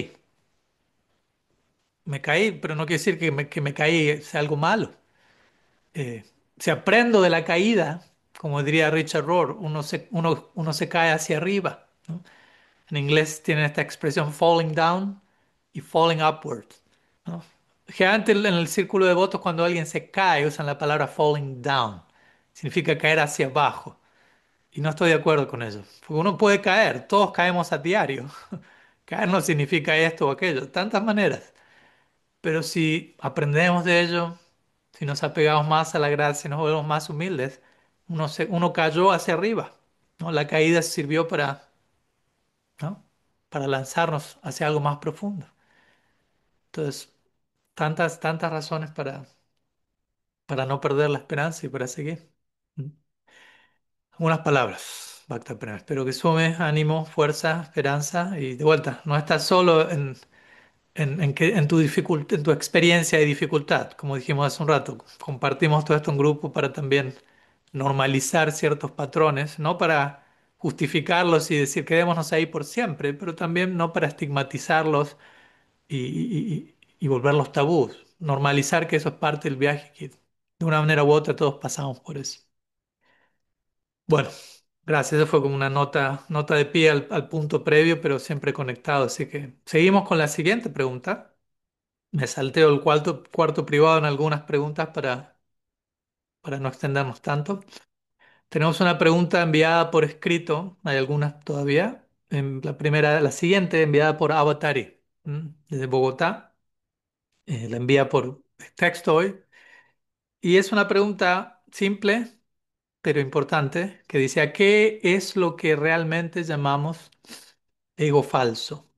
me caí, pero no quiere decir que me caí sea algo malo. eh, si aprendo de la caída, como diría Richard Rohr, uno se cae hacia arriba, ¿no? En inglés tienen esta expresión falling down y falling upward, ¿no? Generalmente en el círculo de votos cuando alguien se cae usan la palabra falling down. Significa caer hacia abajo. Y no estoy de acuerdo con eso. Porque uno puede caer, todos caemos a diario. Caer no significa esto o aquello, tantas maneras. Pero si aprendemos de ello, si nos apegamos más a la gracia, nos volvemos más humildes, uno cayó hacia arriba, ¿no? La caída sirvió para, ¿no?, para lanzarnos hacia algo más profundo. Entonces, tantas razones para no perder la esperanza y para seguir. ¿Mm? Algunas palabras, Bhakta Prem. Espero que sume ánimo, fuerza, esperanza y de vuelta, no estás solo en tu en tu experiencia de dificultad. Como dijimos hace un rato, compartimos todo esto en grupo para también normalizar ciertos patrones, no para justificarlos y decir quedémonos ahí por siempre, pero también no para estigmatizarlos y volverlos tabús. Normalizar que eso es parte del viaje, que de una manera u otra todos pasamos por eso. Bueno, gracias. Eso fue como una nota de pie al punto previo, pero siempre conectado. Así que seguimos con la siguiente pregunta. Me salteo el cuarto privado en algunas preguntas para no extendernos tanto. Tenemos una pregunta enviada por escrito, hay algunas todavía. La siguiente enviada por Avatari, desde Bogotá. La envía por texto hoy. Y es una pregunta simple, pero importante, que dice, ¿a qué es lo que realmente llamamos ego falso?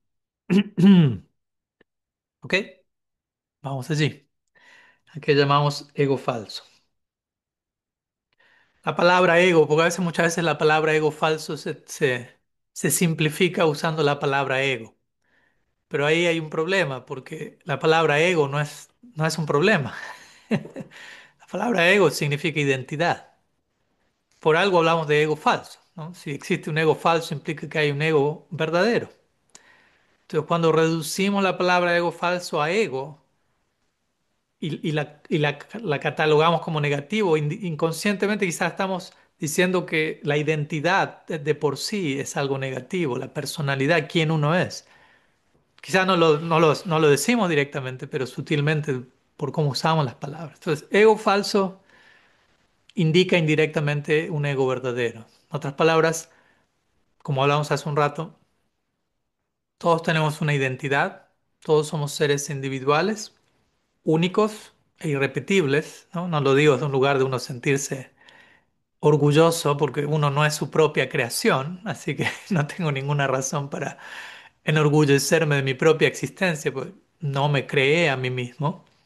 ¿Ok? Vamos allí. ¿A qué llamamos ego falso? La palabra ego, porque a veces, muchas veces la palabra ego falso se simplifica usando la palabra ego. Pero ahí hay un problema, porque la palabra ego no es un problema. La palabra ego significa identidad. Por algo hablamos de ego falso, ¿no? Si existe un ego falso, implica que hay un ego verdadero. Entonces, cuando reducimos la palabra ego falso a ego la catalogamos como negativo, inconscientemente quizás estamos diciendo que la identidad de por sí es algo negativo, la personalidad, quién uno es. Quizás no lo decimos directamente, pero sutilmente por cómo usamos las palabras. Entonces, ego falso indica indirectamente un ego verdadero. En otras palabras, como hablamos hace un rato, todos tenemos una identidad, todos somos seres individuales, únicos e irrepetibles, ¿no? No lo digo desde un lugar de uno sentirse orgulloso porque uno no es su propia creación, así que no tengo ninguna razón para enorgullecerme de mi propia existencia, pues no me creé a mí mismo,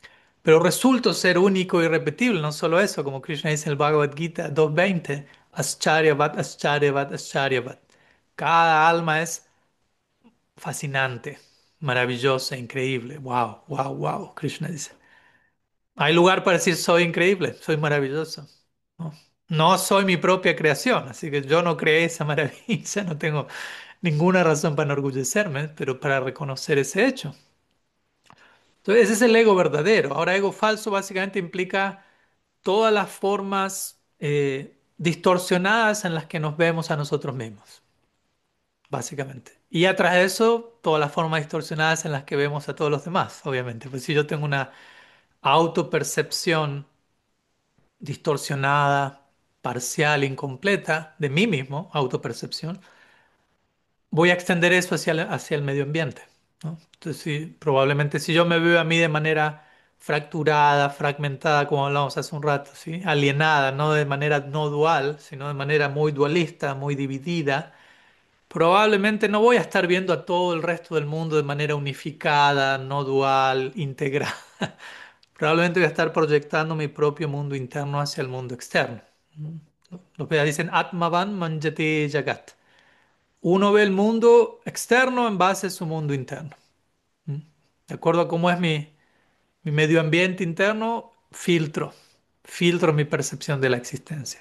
pero resulto ser único y irrepetible. No solo eso, como Krishna dice en el Bhagavad Gita 2.20, Ascharyavat, Ascharyavat, Ascharyavat. Cada alma es fascinante, maravillosa, increíble. Wow, wow, wow, Krishna dice. Hay lugar para decir soy increíble, soy maravilloso. No, no soy mi propia creación, así que yo no creé esa maravilla, no tengo ninguna razón para enorgullecerme, pero para reconocer ese hecho. Entonces, ese es el ego verdadero. Ahora, ego falso básicamente implica todas las formas distorsionadas en las que nos vemos a nosotros mismos, básicamente. Y atrás de eso, todas las formas distorsionadas en las que vemos a todos los demás, obviamente. Pues si yo tengo una autopercepción distorsionada, parcial, incompleta de mí mismo, autopercepción, voy a extender eso hacia el medio ambiente, ¿no? Entonces, probablemente si yo me veo a mí de manera fracturada, fragmentada, como hablamos hace un rato, ¿sí? Alienada, no de manera no dual, sino de manera muy dualista, muy dividida, probablemente no voy a estar viendo a todo el resto del mundo de manera unificada, no dual, integrada. Probablemente voy a estar proyectando mi propio mundo interno hacia el mundo externo. Los Vedas dicen Atmavan Manjate Jagat. Uno ve el mundo externo en base a su mundo interno. ¿Mm? De acuerdo a cómo es mi medio ambiente interno, filtro mi percepción de la existencia.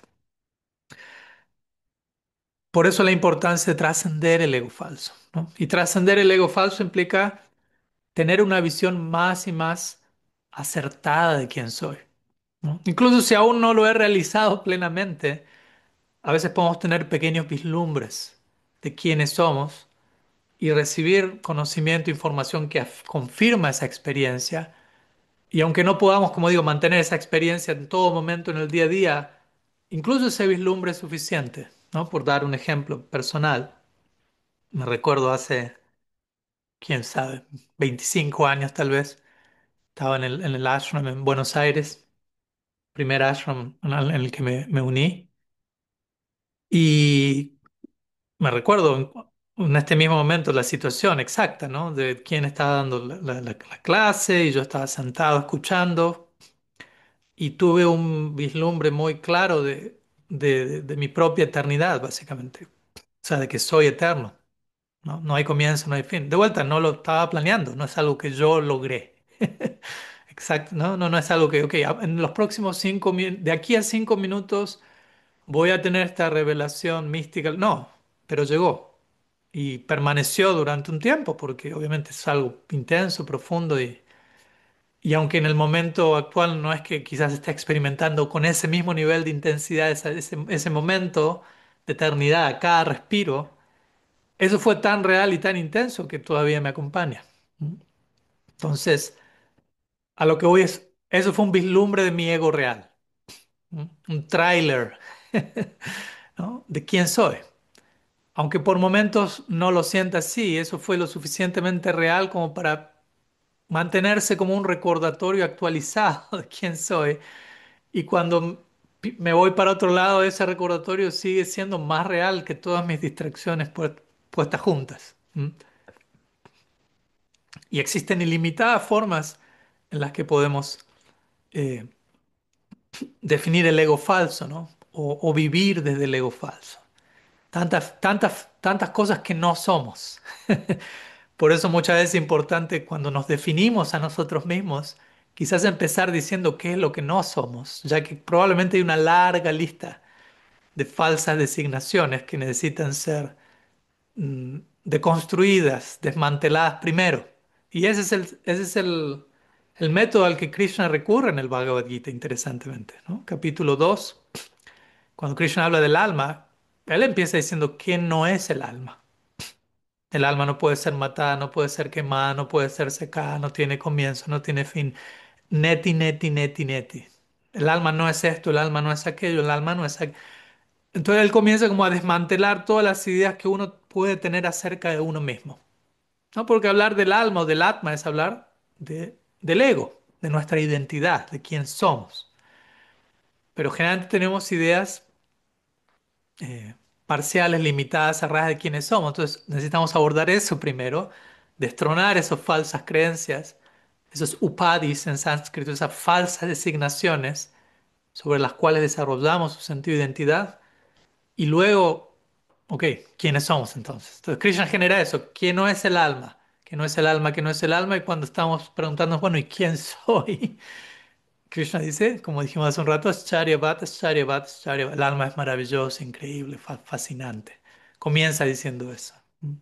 Por eso la importancia de trascender el ego falso, ¿no? Y trascender el ego falso implica tener una visión más y más acertada de quién soy, ¿no? Incluso si aún no lo he realizado plenamente, a veces podemos tener pequeños vislumbres de quiénes somos y recibir conocimiento, información que confirma esa experiencia. Y aunque no podamos, como digo, mantener esa experiencia en todo momento en el día a día, incluso ese vislumbre es suficiente, ¿no? Por dar un ejemplo personal, me recuerdo hace, quién sabe, 25 años tal vez, estaba en el ashram en Buenos Aires, primer ashram en el que me uní, y me recuerdo en este mismo momento la situación exacta, ¿no? De quién estaba dando la clase y yo estaba sentado escuchando y tuve un vislumbre muy claro de mi propia eternidad, básicamente. O sea, de que soy eterno, ¿no? No hay comienzo, no hay fin. De vuelta, no lo estaba planeando, no es algo que yo logré. Exacto, ¿no? No, no es algo que, ok, en los próximos de aquí a 5 minutos voy a tener esta revelación mística. No, pero llegó y permaneció durante un tiempo, porque obviamente es algo intenso, profundo y aunque en el momento actual no es que quizás esté experimentando con ese mismo nivel de intensidad ese momento de eternidad, cada respiro, eso fue tan real y tan intenso que todavía me acompaña. ¿Mm? Entonces, a lo que voy es, eso fue un vislumbre de mi ego real, ¿Mm? Un tráiler, ¿no? De quién soy. Aunque por momentos no lo sienta así, eso fue lo suficientemente real como para mantenerse como un recordatorio actualizado de quién soy. Y cuando me voy para otro lado, ese recordatorio sigue siendo más real que todas mis distracciones puestas juntas. ¿Mm? Y existen ilimitadas formas en las que podemos eh, definir el ego falso, ¿no? O vivir desde el ego falso. Tantas, tantas, tantas cosas que no somos. Por eso muchas veces es importante cuando nos definimos a nosotros mismos, quizás empezar diciendo qué es lo que no somos, ya que probablemente hay una larga lista de falsas designaciones que necesitan ser deconstruidas, desmanteladas primero. Y ese es el método al que Krishna recurre en el Bhagavad Gita, interesantemente, ¿no? Capítulo 2, cuando Krishna habla del alma, él empieza diciendo quién no es el alma. El alma no puede ser matada, no puede ser quemada, no puede ser secada, no tiene comienzo, no tiene fin. Neti, neti, neti, neti. El alma no es esto, el alma no es aquello, el alma no es aquello. Entonces él comienza como a desmantelar todas las ideas que uno puede tener acerca de uno mismo. ¿No? Porque hablar del alma o del atma es hablar del ego, de nuestra identidad, de quién somos. Pero generalmente tenemos ideas eh, parciales, limitadas, cerradas de quiénes somos. Entonces necesitamos abordar eso primero, destronar esas falsas creencias, esos upadis en sánscrito, esas falsas designaciones sobre las cuales desarrollamos su sentido de identidad y luego, ok, ¿quiénes somos entonces? Entonces Krishna genera eso, ¿quién no es el alma? ¿Quién no es el alma? ¿Quién no es el alma? Y cuando estamos preguntándonos, bueno, ¿y quién soy? Krishna dice, como dijimos hace un rato, Ascharyavat, Ascharyavat, Ascharyavat. El alma es maravillosa, increíble, fascinante. Comienza diciendo eso.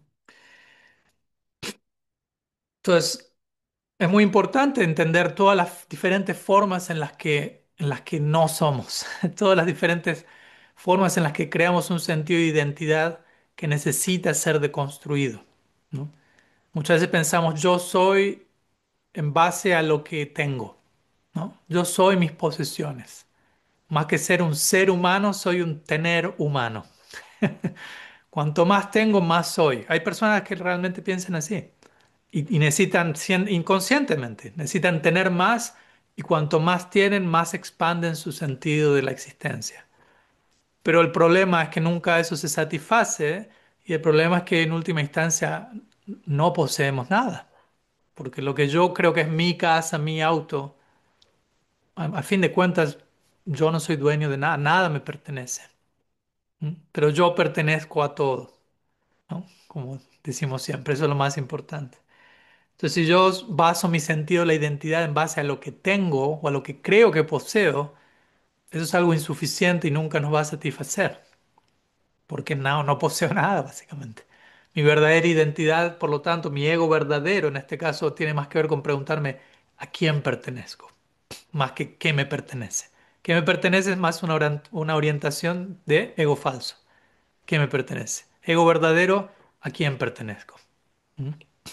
Entonces, es muy importante entender todas las diferentes formas en las que no somos, todas las diferentes formas en las que creamos un sentido de identidad que necesita ser deconstruido, ¿no? Muchas veces pensamos, yo soy en base a lo que tengo, ¿no? Yo soy mis posesiones. Más que ser un ser humano, soy un tener humano. Cuanto más tengo, más soy. Hay personas que realmente piensan así y necesitan, inconscientemente, necesitan tener más y cuanto más tienen, más expanden su sentido de la existencia. Pero el problema es que nunca eso se satisface y el problema es que en última instancia no poseemos nada. Porque lo que yo creo que es mi casa, mi auto, a fin de cuentas, yo no soy dueño de nada, nada me pertenece. ¿Mm? Pero yo pertenezco a todo, ¿no? Como decimos siempre, eso es lo más importante. Entonces, si yo baso mi sentido de la identidad en base a lo que tengo o a lo que creo que poseo, eso es algo insuficiente y nunca nos va a satisfacer, porque no, no poseo nada, básicamente. Mi verdadera identidad, por lo tanto, mi ego verdadero, en este caso, tiene más que ver con preguntarme a quién pertenezco, más que qué me pertenece. ¿Qué me pertenece es más una orientación de ego falso? ¿Qué me pertenece? Ego verdadero, ¿a quién pertenezco? ¿Mm?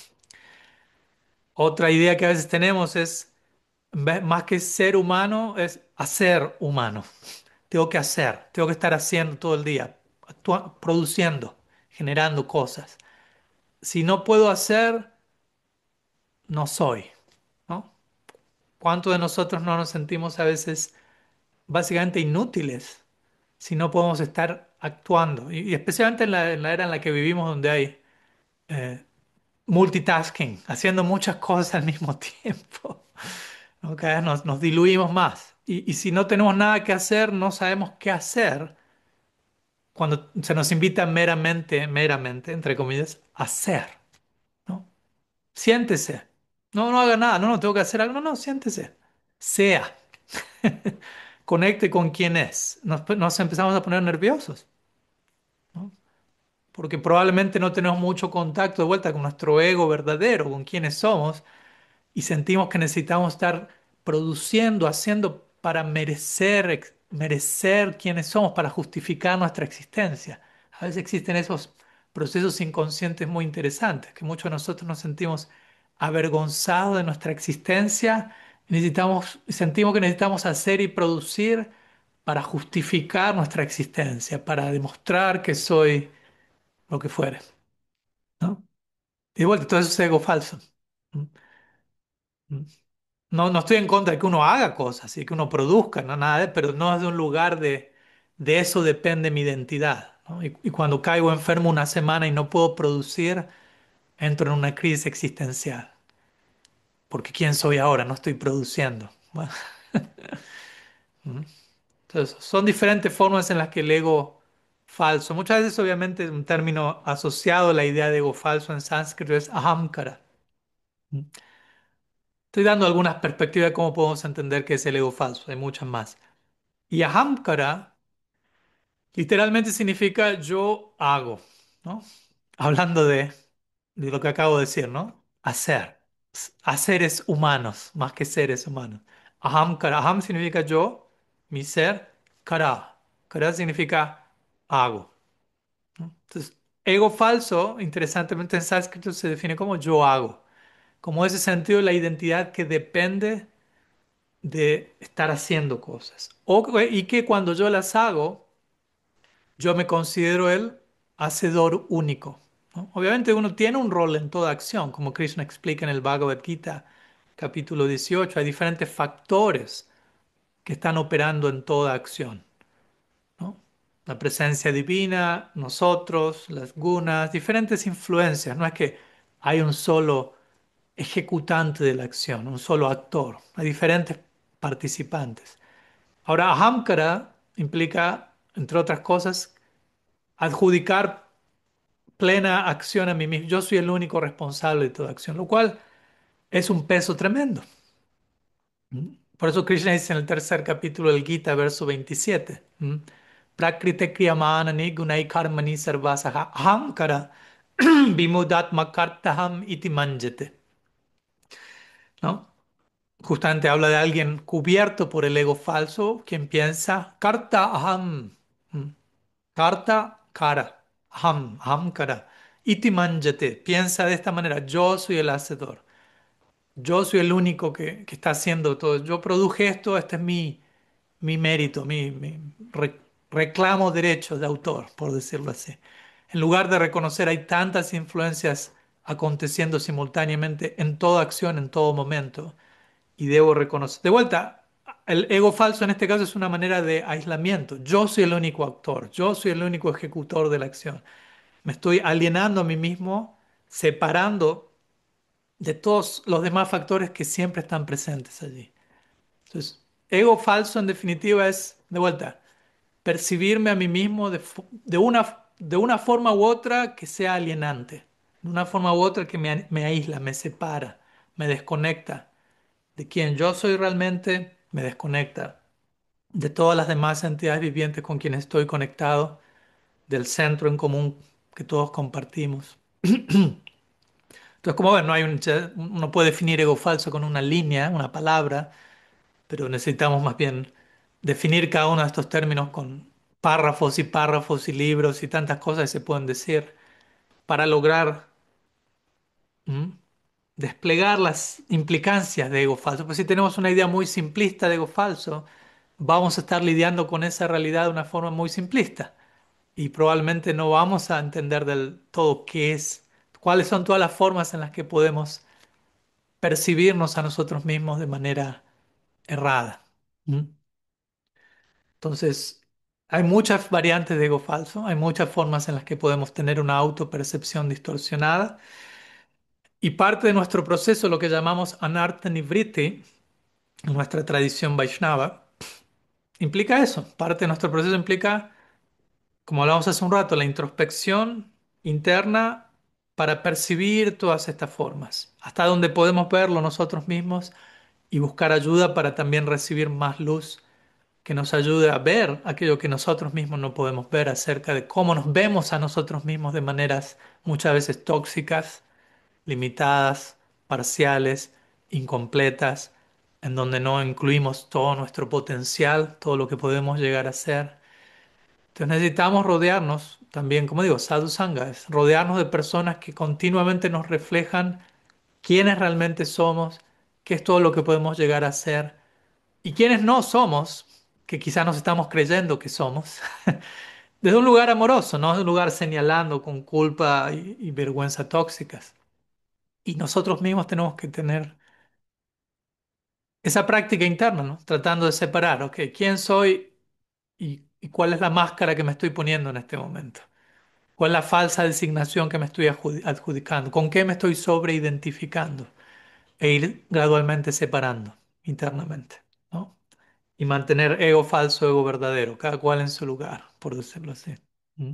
Otra idea que a veces tenemos es, más que ser humano, es hacer humano. Tengo que hacer, tengo que estar haciendo todo el día, produciendo, generando cosas. Si no puedo hacer, no soy, ¿no? ¿Cuántos de nosotros no nos sentimos a veces básicamente inútiles si no podemos estar actuando? Y especialmente en la era en la que vivimos donde hay eh, multitasking, haciendo muchas cosas al mismo tiempo. ¿No? Cada vez nos diluimos más. Y si no tenemos nada que hacer, no sabemos qué hacer cuando se nos invita meramente, entre comillas, a hacer, ¿no? Siéntese. No, no haga nada. No, no, tengo que hacer algo. No, no, siéntese. Sea. Conecte con quién es. Nos empezamos a poner nerviosos, ¿no? Porque probablemente no tenemos mucho contacto de vuelta con nuestro ego verdadero, con quiénes somos. Y sentimos que necesitamos estar produciendo, haciendo para merecer, merecer quiénes somos, para justificar nuestra existencia. A veces existen esos procesos inconscientes muy interesantes, que muchos de nosotros nos sentimos avergonzados de nuestra existencia, y sentimos que necesitamos hacer y producir para justificar nuestra existencia, para demostrar que soy lo que fuere, ¿no? Y de vuelta, todo eso es ego falso. ¿Mm? No, no estoy en contra de que uno haga cosas y que uno produzca, no, nada pero no es de un lugar de eso depende mi identidad, ¿no? Y cuando caigo enfermo una semana y no puedo producir, entro en una crisis existencial. Porque ¿quién soy ahora? No estoy produciendo. Bueno, entonces, son diferentes formas en las que el ego falso, muchas veces obviamente un término asociado a la idea de ego falso en sánscrito es ahamkara. Estoy dando algunas perspectivas de cómo podemos entender qué es el ego falso, hay muchas más. Y ahamkara literalmente significa yo hago, ¿no? Hablando de lo que acabo de decir, ¿no? Hacer. Haceres humanos, más que seres humanos. Ahamkara. Aham significa yo, mi ser. Kara. Kara significa hago, ¿no? Entonces, ego falso, interesantemente en sánscrito se define como yo hago. Como ese sentido de la identidad que depende de estar haciendo cosas. Y que cuando yo las hago, yo me considero el hacedor único, ¿no? Obviamente uno tiene un rol en toda acción, como Krishna explica en el Bhagavad Gita, capítulo 18, hay diferentes factores que están operando en toda acción, ¿no? La presencia divina, nosotros, las gunas, diferentes influencias. No es que hay un solo ejecutante de la acción, un solo actor. Hay diferentes participantes. Ahora, ahamkara implica, entre otras cosas, adjudicar plena acción a mí mismo. Yo soy el único responsable de toda acción, lo cual es un peso tremendo. ¿Mm? Por eso Krishna dice en el tercer capítulo del Gita, verso 27, ¿mm? Prakrite kriyamanani gunai karmani sarvasaha ahamkara vimudatmakartaham iti manjete. ¿No? Justamente habla de alguien cubierto por el ego falso, quien piensa, karta aham, ¿mm? Karta kara, aham kara, iti manjate, piensa de esta manera, yo soy el hacedor. Yo soy el único que está haciendo todo. Yo produje esto, este es mi mérito, reclamo derechos de autor, por decirlo así. En lugar de reconocer hay tantas influencias aconteciendo simultáneamente en toda acción, en todo momento, y debo reconocer. De vuelta, el ego falso en este caso es una manera de aislamiento. Yo soy el único actor, yo soy el único ejecutor de la acción. Me estoy alienando a mí mismo, separando de todos los demás factores que siempre están presentes allí. Entonces, ego falso en definitiva es, de vuelta, percibirme a mí mismo de una forma u otra que sea alienante, de una forma u otra que me aísla, me separa, me desconecta de quien yo soy realmente, me desconecta de todas las demás entidades vivientes con quienes estoy conectado, del centro en común que todos compartimos. Entonces, como ven, no hay uno puede definir ego falso con una línea, una palabra, pero necesitamos más bien definir cada uno de estos términos con párrafos y párrafos y libros y tantas cosas que se pueden decir para lograr ¿m? Desplegar las implicancias de ego falso. Pues si tenemos una idea muy simplista de ego falso, vamos a estar lidiando con esa realidad de una forma muy simplista y probablemente no vamos a entender del todo qué es, cuáles son todas las formas en las que podemos percibirnos a nosotros mismos de manera errada. ¿Mm? Entonces, hay muchas variantes de ego falso, hay muchas formas en las que podemos tener una autopercepción distorsionada y parte de nuestro proceso, lo que llamamos anartha nivritti, en nuestra tradición Vaishnava, implica eso. Parte de nuestro proceso implica, como hablamos hace un rato, la introspección interna para percibir todas estas formas, hasta donde podemos verlo nosotros mismos y buscar ayuda para también recibir más luz que nos ayude a ver aquello que nosotros mismos no podemos ver acerca de cómo nos vemos a nosotros mismos de maneras muchas veces tóxicas, limitadas, parciales, incompletas, en donde no incluimos todo nuestro potencial, todo lo que podemos llegar a ser. Entonces necesitamos rodearnos también, como digo, sadhu sanga, es rodearnos de personas que continuamente nos reflejan quiénes realmente somos, qué es todo lo que podemos llegar a ser y quiénes no somos, que quizás nos estamos creyendo que somos, desde un lugar amoroso, no desde un lugar señalando con culpa y vergüenza tóxicas. Y nosotros mismos tenemos que tener esa práctica interna, ¿no? Tratando de separar, ok, quién soy y cuál es la máscara que me estoy poniendo en este momento. ¿Cuál es la falsa designación que me estoy adjudicando? ¿Con qué me estoy sobreidentificando? E ir gradualmente separando internamente, ¿no? Y mantener ego falso, ego verdadero, cada cual en su lugar, por decirlo así. ¿Mm?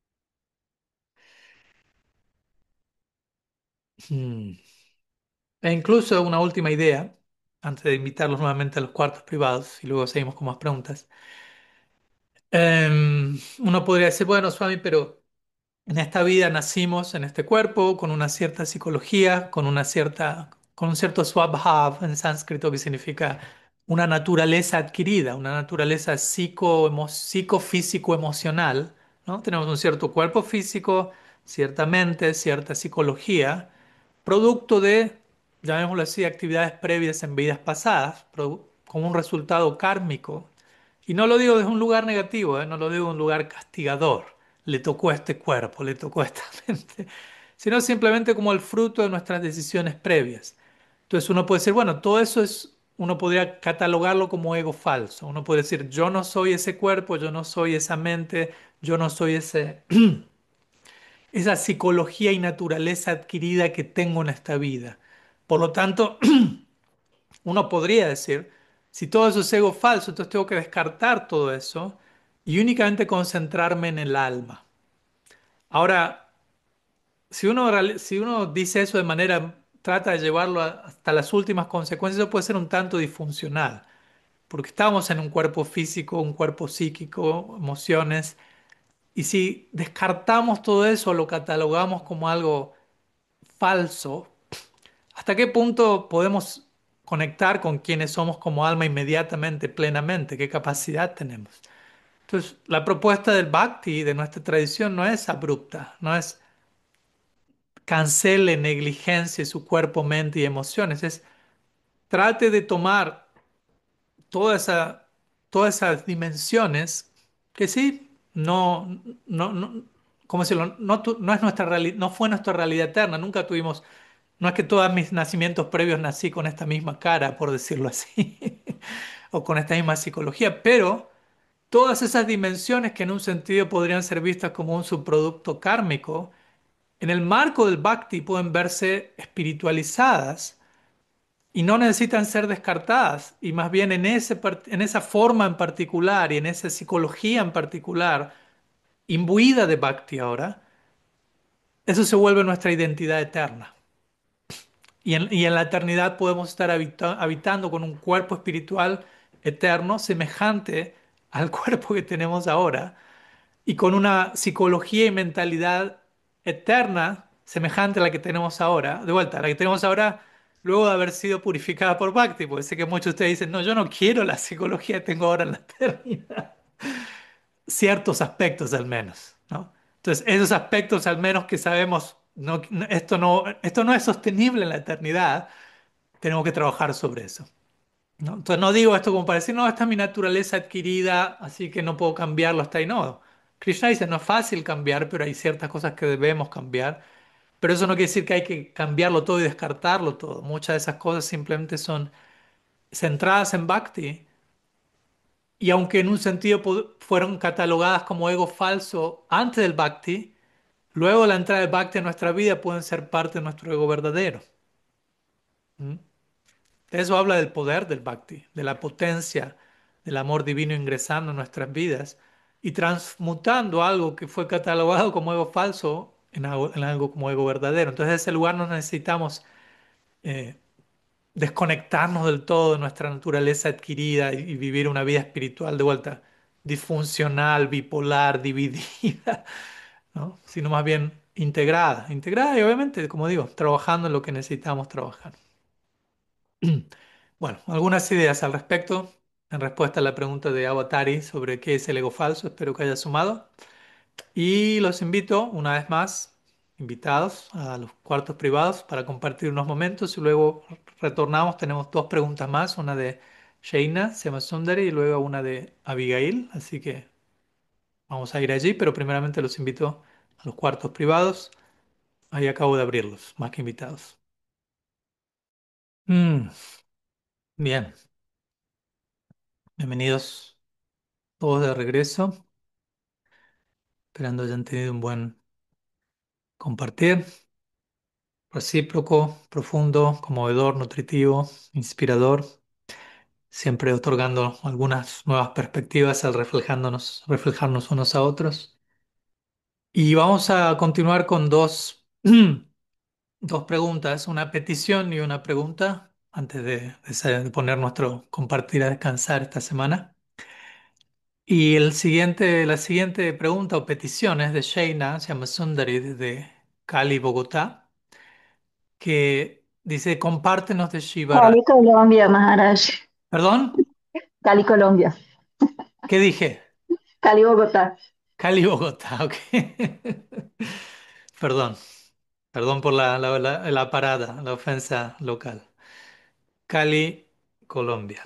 Mm. E incluso una última idea, antes de invitarlos nuevamente a los cuartos privados y luego seguimos con más preguntas. Uno podría decir, bueno, Swami, pero en esta vida nacimos en este cuerpo con una cierta psicología, con un cierto swabhav en sánscrito que significa una naturaleza adquirida, una naturaleza psicofísico-emocional, ¿no? Tenemos un cierto cuerpo físico, cierta mente, cierta psicología, producto de, llamémoslo así, actividades previas en vidas pasadas, como un resultado kármico. Y no lo digo desde un lugar negativo, ¿eh? No lo digo de un lugar castigador. Le tocó a este cuerpo, le tocó a esta mente, sino simplemente como el fruto de nuestras decisiones previas. Entonces uno puede decir, bueno, todo eso es, uno podría catalogarlo como ego falso. Uno puede decir, yo no soy ese cuerpo, yo no soy esa mente, yo no soy esa psicología y naturaleza adquirida que tengo en esta vida. Por lo tanto, uno podría decir, si todo eso es ego falso, entonces tengo que descartar todo eso y únicamente concentrarme en el alma. Ahora, si uno dice eso de manera, trata de llevarlo hasta las últimas consecuencias, eso puede ser un tanto disfuncional, porque estamos en un cuerpo físico, un cuerpo psíquico, emociones, y si descartamos todo eso, lo catalogamos como algo falso, ¿hasta qué punto podemos conectar con quienes somos como alma inmediatamente, plenamente? ¿Qué capacidad tenemos? Entonces, la propuesta del Bhakti, de nuestra tradición, no es abrupta, no es cancele, negligencie su cuerpo, mente y emociones, es trate de tomar toda esa, todas esas dimensiones que sí, no, ¿cómo decirlo? No, no es nuestra no fue nuestra realidad eterna, nunca tuvimos, no es que todos mis nacimientos previos nací con esta misma cara, por decirlo así, o con esta misma psicología, pero todas esas dimensiones que en un sentido podrían ser vistas como un subproducto kármico, en el marco del bhakti pueden verse espiritualizadas y no necesitan ser descartadas. Y más bien en en esa forma en particular y en esa psicología en particular, imbuida de bhakti ahora, eso se vuelve nuestra identidad eterna. Y en la eternidad podemos estar habitando con un cuerpo espiritual eterno semejante al cuerpo que tenemos ahora y con una psicología y mentalidad eterna semejante a la que tenemos ahora. De vuelta, la que tenemos ahora luego de haber sido purificada por Bhakti, porque sé que muchos de ustedes dicen, no, yo no quiero la psicología que tengo ahora en la eternidad. Ciertos aspectos al menos, ¿no? Entonces, esos aspectos al menos que sabemos, esto no es sostenible en la eternidad, tenemos que trabajar sobre eso. ¿No? Entonces no digo esto como para decir, no, esta es mi naturaleza adquirida, así que no puedo cambiarlo hasta ahí. No. Krishna dice, no es fácil cambiar, pero hay ciertas cosas que debemos cambiar. Pero eso no quiere decir que hay que cambiarlo todo y descartarlo todo. Muchas de esas cosas simplemente son centradas en bhakti y aunque en un sentido fueron catalogadas como ego falso antes del bhakti, luego de la entrada del bhakti en nuestra vida pueden ser parte de nuestro ego verdadero. ¿Mm? Eso habla del poder del bhakti, de la potencia del amor divino ingresando en nuestras vidas y transmutando algo que fue catalogado como ego falso en algo como ego verdadero. Entonces, en ese lugar no necesitamos eh, desconectarnos del todo de nuestra naturaleza adquirida y vivir una vida espiritual de vuelta disfuncional, bipolar, dividida, ¿no? Sino más bien integrada. Integrada y obviamente, como digo, trabajando en lo que necesitamos trabajar. Bueno, algunas ideas al respecto en respuesta a la pregunta de Avatari sobre qué es el ego falso. Espero que haya sumado. Y los invito una vez más, invitados a los cuartos privados para compartir unos momentos y luego retornamos. Tenemos dos preguntas más, una de Sheina Semasundari y luego una de Abigail. Así que vamos a ir allí, pero primeramente los invito a los cuartos privados. Ahí acabo de abrirlos, más que invitados. Mm, bien, bienvenidos todos de regreso. Esperando hayan tenido un buen compartir, recíproco, profundo, conmovedor, nutritivo, inspirador, siempre otorgando algunas nuevas perspectivas al reflejarnos unos a otros. Y vamos a continuar con dos preguntas, una petición y una pregunta, antes de poner nuestro compartir a descansar esta semana. Y la siguiente pregunta o petición es de Sheina, se llama Sundari, desde Cali, Bogotá, que dice, compártenos de Shivarat. Cali, Colombia, Maharaj. ¿Perdón? Cali, Colombia. ¿Qué dije? Cali, Bogotá. Cali, Bogotá, ok. Perdón, perdón por la parada, la ofensa local. Cali, Colombia.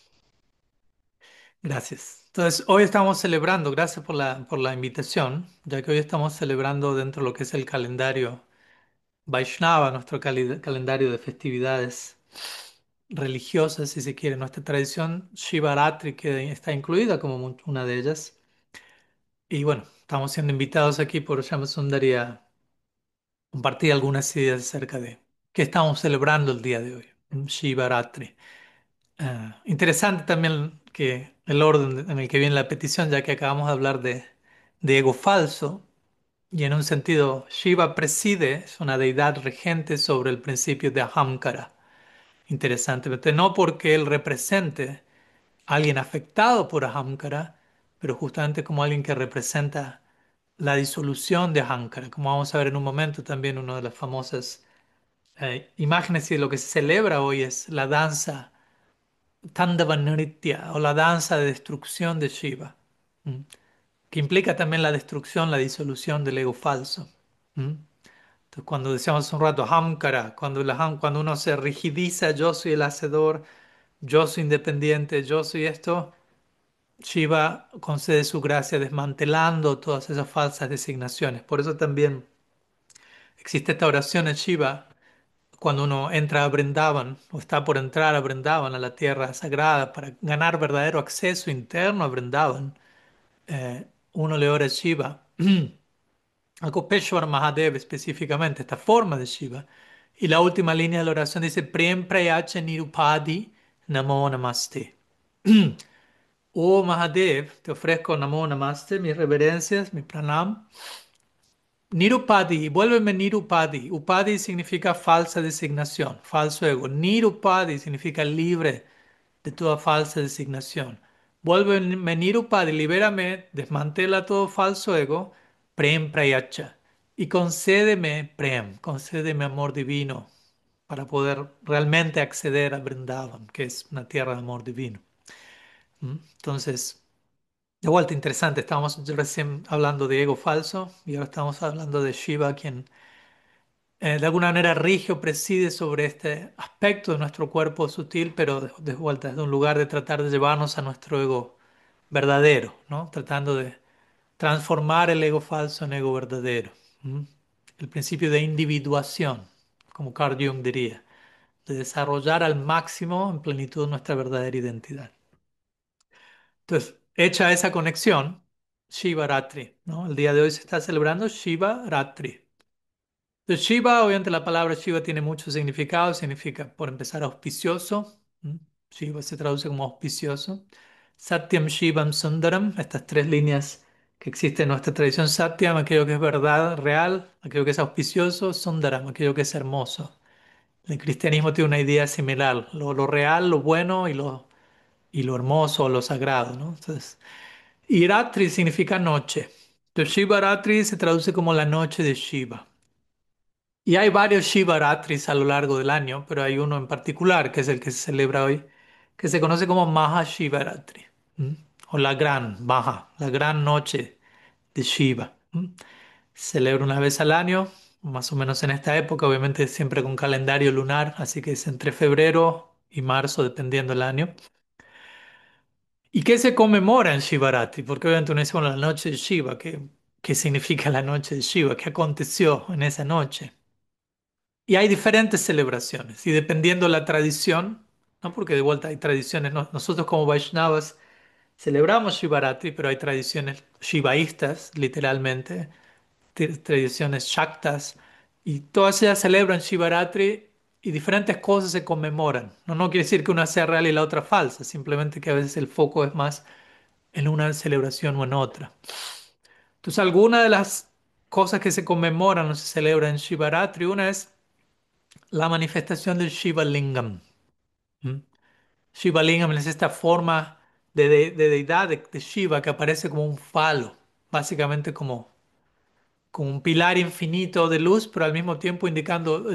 Gracias. Entonces, hoy estamos celebrando, gracias por por la invitación, ya que hoy estamos celebrando dentro de lo que es el calendario Vaishnava, nuestro calendario de festividades religiosas, si se quiere, nuestra tradición Shivaratri, que está incluida como una de ellas. Y bueno, estamos siendo invitados aquí por Shyamasundari a compartir algunas ideas acerca de. que estamos celebrando el día de hoy, Shiva Ratri. Interesante también que el orden en el que viene la petición, ya que acabamos de hablar de ego falso, y en un sentido, Shiva preside, es una deidad regente sobre el principio de Ahamkara. Interesantemente, no porque él represente a alguien afectado por Ahamkara, pero justamente como alguien que representa la disolución de Ahamkara, como vamos a ver en un momento también una de las famosas imágenes y lo que se celebra hoy es la danza Tandava Nritya o la danza de destrucción de Shiva, ¿m? Que implica también la destrucción, la disolución del ego falso. ¿M? Entonces, cuando decíamos hace un rato Ahamkara, cuando uno se rigidiza, yo soy el hacedor, yo soy independiente, yo soy esto, Shiva concede su gracia desmantelando todas esas falsas designaciones. Por eso también existe esta oración en Shiva cuando uno entra a Brindavan o está por entrar a Brindavan, a la tierra sagrada, para ganar verdadero acceso interno a Brindavan, uno le ora a Shiva, a Kopeshwar Mahadev específicamente, esta forma de Shiva. Y la última línea de la oración dice, Prem Prayacha Nirupadi Namo Namaste. Oh Mahadev, te ofrezco Namo Namaste, mis reverencias, mi pranam. Nirupadi, vuélveme Nirupadi. Upadi significa falsa designación, falso ego. Nirupadi significa libre de toda falsa designación. Vuélveme Nirupadi, libérame, desmantela todo falso ego. Prem Prayacha. Y concédeme Prem, concédeme amor divino para poder realmente acceder a Vrindavan, que es una tierra de amor divino. Entonces, de vuelta, interesante, estábamos recién hablando de ego falso y ahora estamos hablando de Shiva, quien de alguna manera rige o preside sobre este aspecto de nuestro cuerpo sutil, pero de vuelta, desde un lugar de tratar de llevarnos a nuestro ego verdadero, ¿no? Tratando de transformar el ego falso en ego verdadero. ¿M? El principio de individuación, como Carl Jung diría, de desarrollar al máximo en plenitud nuestra verdadera identidad. Entonces, hecha esa conexión, Shiva Ratri, ¿no? El día de hoy se está celebrando Shiva Ratri. Entonces, Shiva, obviamente la palabra Shiva tiene mucho significado, significa, por empezar, auspicioso. ¿M? Shiva se traduce como auspicioso. Satyam Shivam Sundaram, estas tres líneas que existen en nuestra tradición. Satyam, aquello que es verdad, real, aquello que es auspicioso. Sundaram, aquello que es hermoso. El cristianismo tiene una idea similar, lo real, lo bueno y lo hermoso, lo sagrado, ¿no? Entonces, y Ratri significa noche. Entonces, Shiva Ratri se traduce como la noche de Shiva. Y hay varios Shiva Ratris a lo largo del año, pero hay uno en particular, que es el que se celebra hoy, que se conoce como Maha Shivaratri, ¿m? O la gran Maha, la gran noche de Shiva. ¿M? Se celebra una vez al año, más o menos en esta época, obviamente siempre con calendario lunar, así que es entre febrero y marzo, dependiendo del año. ¿Y qué se conmemora en Shivaratri? Porque obviamente uno dice, bueno, la noche de Shiva, ¿qué significa la noche de Shiva? ¿Qué aconteció en esa noche? Y hay diferentes celebraciones, y dependiendo la tradición, ¿no? Porque de vuelta hay tradiciones, nosotros como Vaishnavas celebramos Shivaratri, pero hay tradiciones shivaístas, literalmente, tradiciones shaktas, y todas ellas celebran Shivaratri y diferentes cosas se conmemoran. No quiere decir que una sea real y la otra falsa, simplemente que a veces el foco es más en una celebración o en otra. Entonces, algunas de las cosas que se conmemoran o se celebran en Shivaratri, una es la manifestación del Shiva Lingam. ¿M? Shiva Lingam es esta forma de deidad de Shiva que aparece como un falo, básicamente como un pilar infinito de luz, pero al mismo tiempo indicando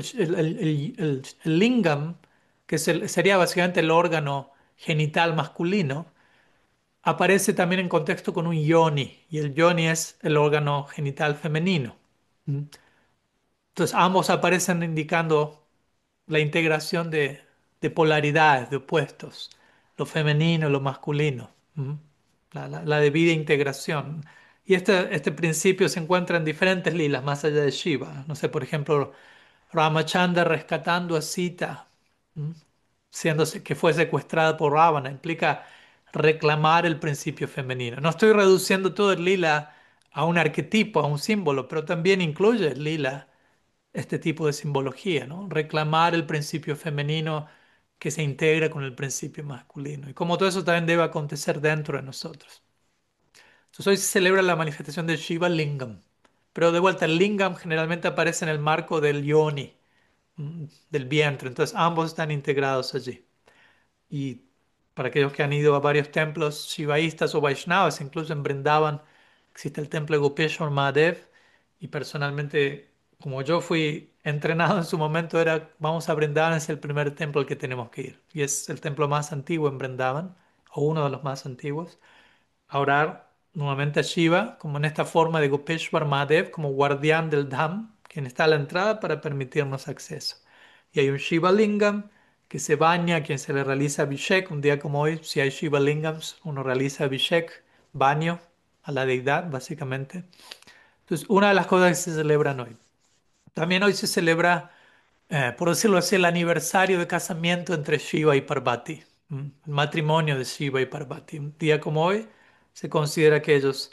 el lingam, que sería básicamente el órgano genital masculino, aparece también en contexto con un yoni, y el yoni es el órgano genital femenino. ¿M? Entonces ambos aparecen indicando la integración de polaridades, de opuestos, lo femenino y lo masculino, ¿m? La debida integración. Y este principio se encuentra en diferentes lilas más allá de Shiva. No sé, por ejemplo, Ramachandra rescatando a Sita, ¿m? Que fue secuestrada por Ravana, implica reclamar el principio femenino. No estoy reduciendo todo el lila a un arquetipo, a un símbolo, pero también incluye el lila este tipo de simbología, ¿no? Reclamar el principio femenino que se integra con el principio masculino. Y como todo eso también debe acontecer dentro de nosotros. Entonces hoy se celebra la manifestación del Shiva Lingam. Pero de vuelta, el Lingam generalmente aparece en el marco del yoni, del vientre. Entonces ambos están integrados allí. Y para aquellos que han ido a varios templos shivaístas o Vaishnavas, incluso en Brindavan, existe el templo de Gopeshwar Mahadev. Y personalmente, como yo fui entrenado en su momento, era vamos a Brindavan, es el primer templo al que tenemos que ir. Y es el templo más antiguo en Brindavan, o uno de los más antiguos a orar nuevamente a Shiva, como en esta forma de Gopeshwar Mahadev, como guardián del Dham, quien está a la entrada para permitirnos acceso. Y hay un Shiva Lingam que se baña, a quien se le realiza Abhishek. Un día como hoy, si hay Shiva Lingams, uno realiza Abhishek, baño a la deidad, básicamente. Entonces, una de las cosas que se celebran hoy. También hoy se celebra, por decirlo así, el aniversario de casamiento entre Shiva y Parvati, el matrimonio de Shiva y Parvati. Un día como hoy se considera que ellos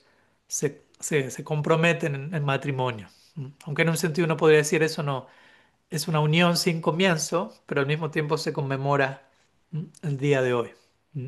se comprometen en matrimonio. Aunque en un sentido uno podría decir eso no es una unión sin comienzo, pero al mismo tiempo se conmemora el día de hoy. ¿Mm?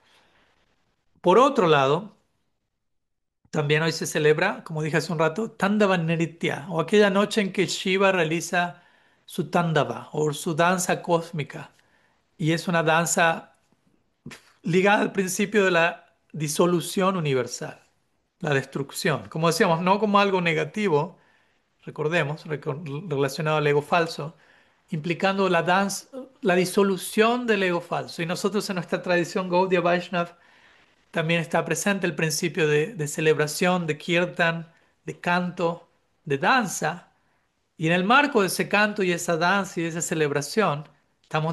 Por otro lado, también hoy se celebra, como dije hace un rato, Tandava Nritya, o aquella noche en que Shiva realiza su Tandava, o su danza cósmica. Y es una danza ligada al principio de la disolución universal, la destrucción. Como decíamos, no como algo negativo, recordemos, relacionado al ego falso, implicando la danza, la disolución del ego falso. Y nosotros en nuestra tradición Gaudiya Vaishnava también está presente el principio de celebración, de kirtan, de canto, de danza. Y en el marco de ese canto y esa danza y esa celebración, estamos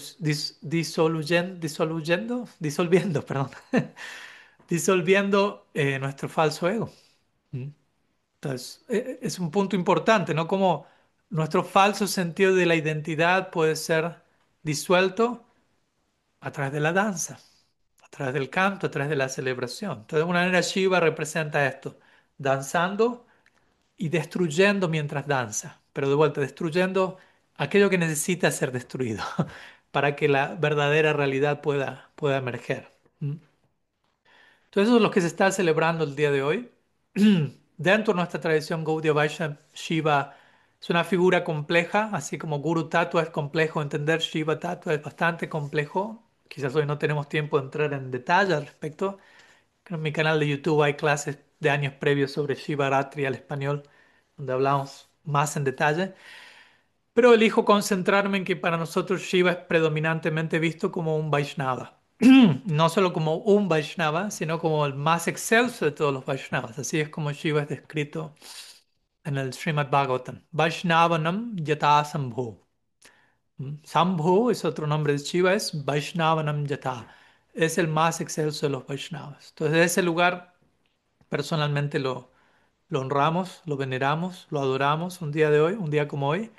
disolviendo, perdón, disolviendo nuestro falso ego. ¿Mm? Entonces, es un punto importante, ¿no? Como nuestro falso sentido de la identidad puede ser disuelto a través de la danza, a través del canto, a través de la celebración. Entonces, de alguna manera, Shiva representa esto, danzando y destruyendo mientras danza, pero de vuelta, destruyendo aquello que necesita ser destruido para que la verdadera realidad pueda emerger. ¿Mm? Entonces, eso es lo que se está celebrando el día de hoy. Dentro de nuestra tradición Gaudiya Vaishnava, Shiva es una figura compleja, así como Guru Tattva es complejo, entender Shiva Tattva es bastante complejo. Quizás hoy no tenemos tiempo de entrar en detalle al respecto. En mi canal de YouTube hay clases de años previos sobre Shiva Ratri al español, donde hablamos más en detalle. Pero elijo concentrarme en que para nosotros Shiva es predominantemente visto como un Vaishnava. No solo como un Vaishnava, sino como el más excelso de todos los Vaishnavas. Así es como Shiva es descrito en el Srimad Bhagavatam. Vaishnavanam Yata Sambhu. Sambhu es otro nombre de Shiva, es Vaishnavanam Yata. Es el más excelso de los Vaishnavas. Entonces, de ese lugar, personalmente lo honramos, lo veneramos, lo adoramos un día de hoy, un día como hoy.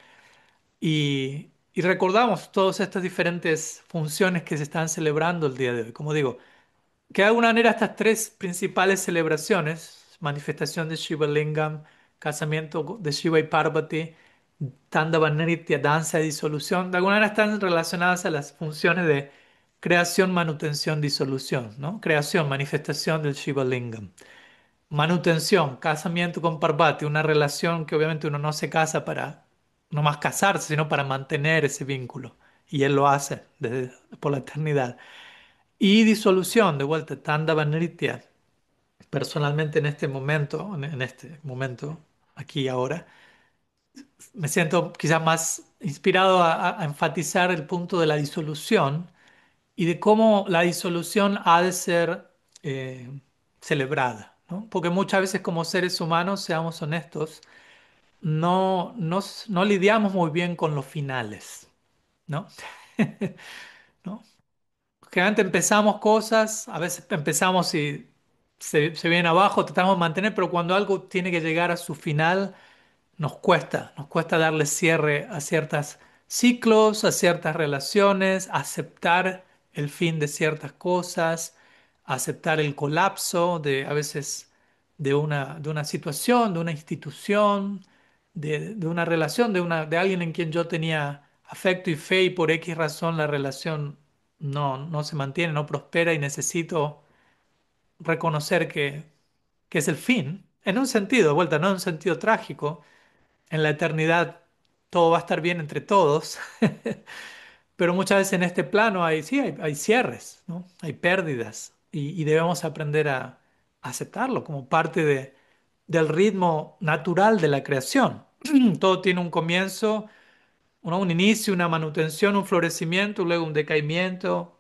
Y recordamos todas estas diferentes funciones que se están celebrando el día de hoy. Como digo, que de alguna manera estas tres principales celebraciones, manifestación de Shiva Lingam, casamiento de Shiva y Parvati, Tandava Nritya, danza de disolución, de alguna manera están relacionadas a las funciones de creación, manutención, disolución, ¿no? Creación, manifestación del Shiva Lingam. Manutención, casamiento con Parvati, una relación que obviamente uno no se casa para no más casarse, sino para mantener ese vínculo. Y él lo hace por la eternidad. Y disolución, de vuelta, Tandava Nritya. Personalmente en este momento, aquí y ahora, me siento quizás más inspirado a enfatizar el punto de la disolución y de cómo la disolución ha de ser eh, celebrada, ¿no? Porque muchas veces como seres humanos, seamos honestos, no lidiamos muy bien con los finales, ¿no? ¿No? Generalmente empezamos cosas, a veces empezamos y se viene abajo, tratamos de mantener, pero cuando algo tiene que llegar a su final, nos cuesta darle cierre a ciertos ciclos, a ciertas relaciones, aceptar el fin de ciertas cosas, aceptar el colapso de a veces de una situación, de una institución. de una relación, de alguien en quien yo tenía afecto y fe y por X razón la relación no se mantiene, no prospera y necesito reconocer que es el fin, en un sentido, de vuelta, no en un sentido trágico, en la eternidad todo va a estar bien entre todos, pero muchas veces en este plano hay, sí, hay cierres, ¿no? Hay pérdidas y debemos aprender a aceptarlo como parte del ritmo natural de la creación. Todo tiene un comienzo, un inicio, una manutención, un florecimiento, luego un decaimiento,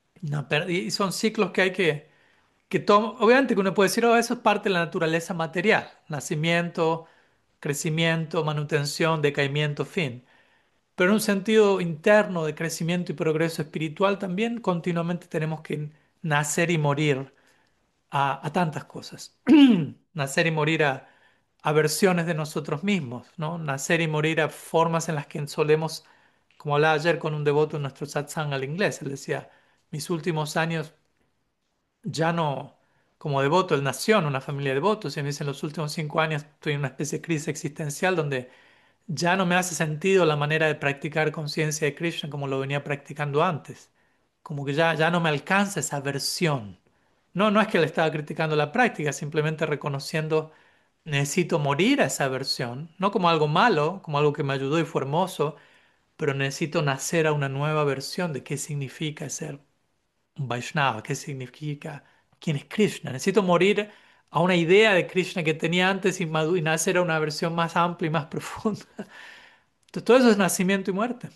y son ciclos que hay obviamente que uno puede decir, oh, eso es parte de la naturaleza material, nacimiento, crecimiento, manutención, decaimiento, fin. Pero en un sentido interno de crecimiento y progreso espiritual también continuamente tenemos que nacer y morir a tantas cosas. Nacer y morir a versiones de nosotros mismos, ¿no? Nacer y morir a formas en las que solemos, como hablaba ayer con un devoto en nuestro satsang al inglés, él decía, mis últimos años ya no, como devoto, él nació en una familia de devotos y me dice, en los últimos 5 años estoy en una especie de crisis existencial donde ya no me hace sentido la manera de practicar conciencia de Krishna como lo venía practicando antes. Como que ya no me alcanza esa versión. No es que le estaba criticando la práctica, simplemente reconociendo necesito morir a esa versión, no como algo malo, como algo que me ayudó y fue hermoso, pero necesito nacer a una nueva versión de qué significa ser un Vaishnava, qué significa quién es Krishna. Necesito morir a una idea de Krishna que tenía antes y nacer a una versión más amplia y más profunda. Entonces, todo eso es nacimiento y muerte,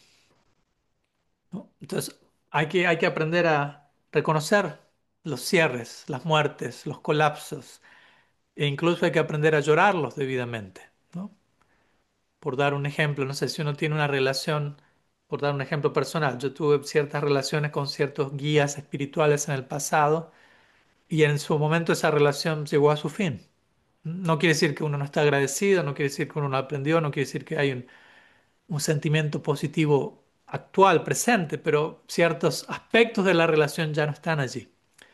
¿no? Entonces, hay que aprender a reconocer los cierres, las muertes, los colapsos, e incluso hay que aprender a llorarlos debidamente, ¿no? Por dar un ejemplo, no sé si uno tiene una relación, por dar un ejemplo personal, yo tuve ciertas relaciones con ciertos guías espirituales en el pasado y en su momento esa relación llegó a su fin. No quiere decir que uno no está agradecido, no quiere decir que uno no aprendió, no quiere decir que hay un sentimiento positivo actual, presente, pero ciertos aspectos de la relación ya no están allí.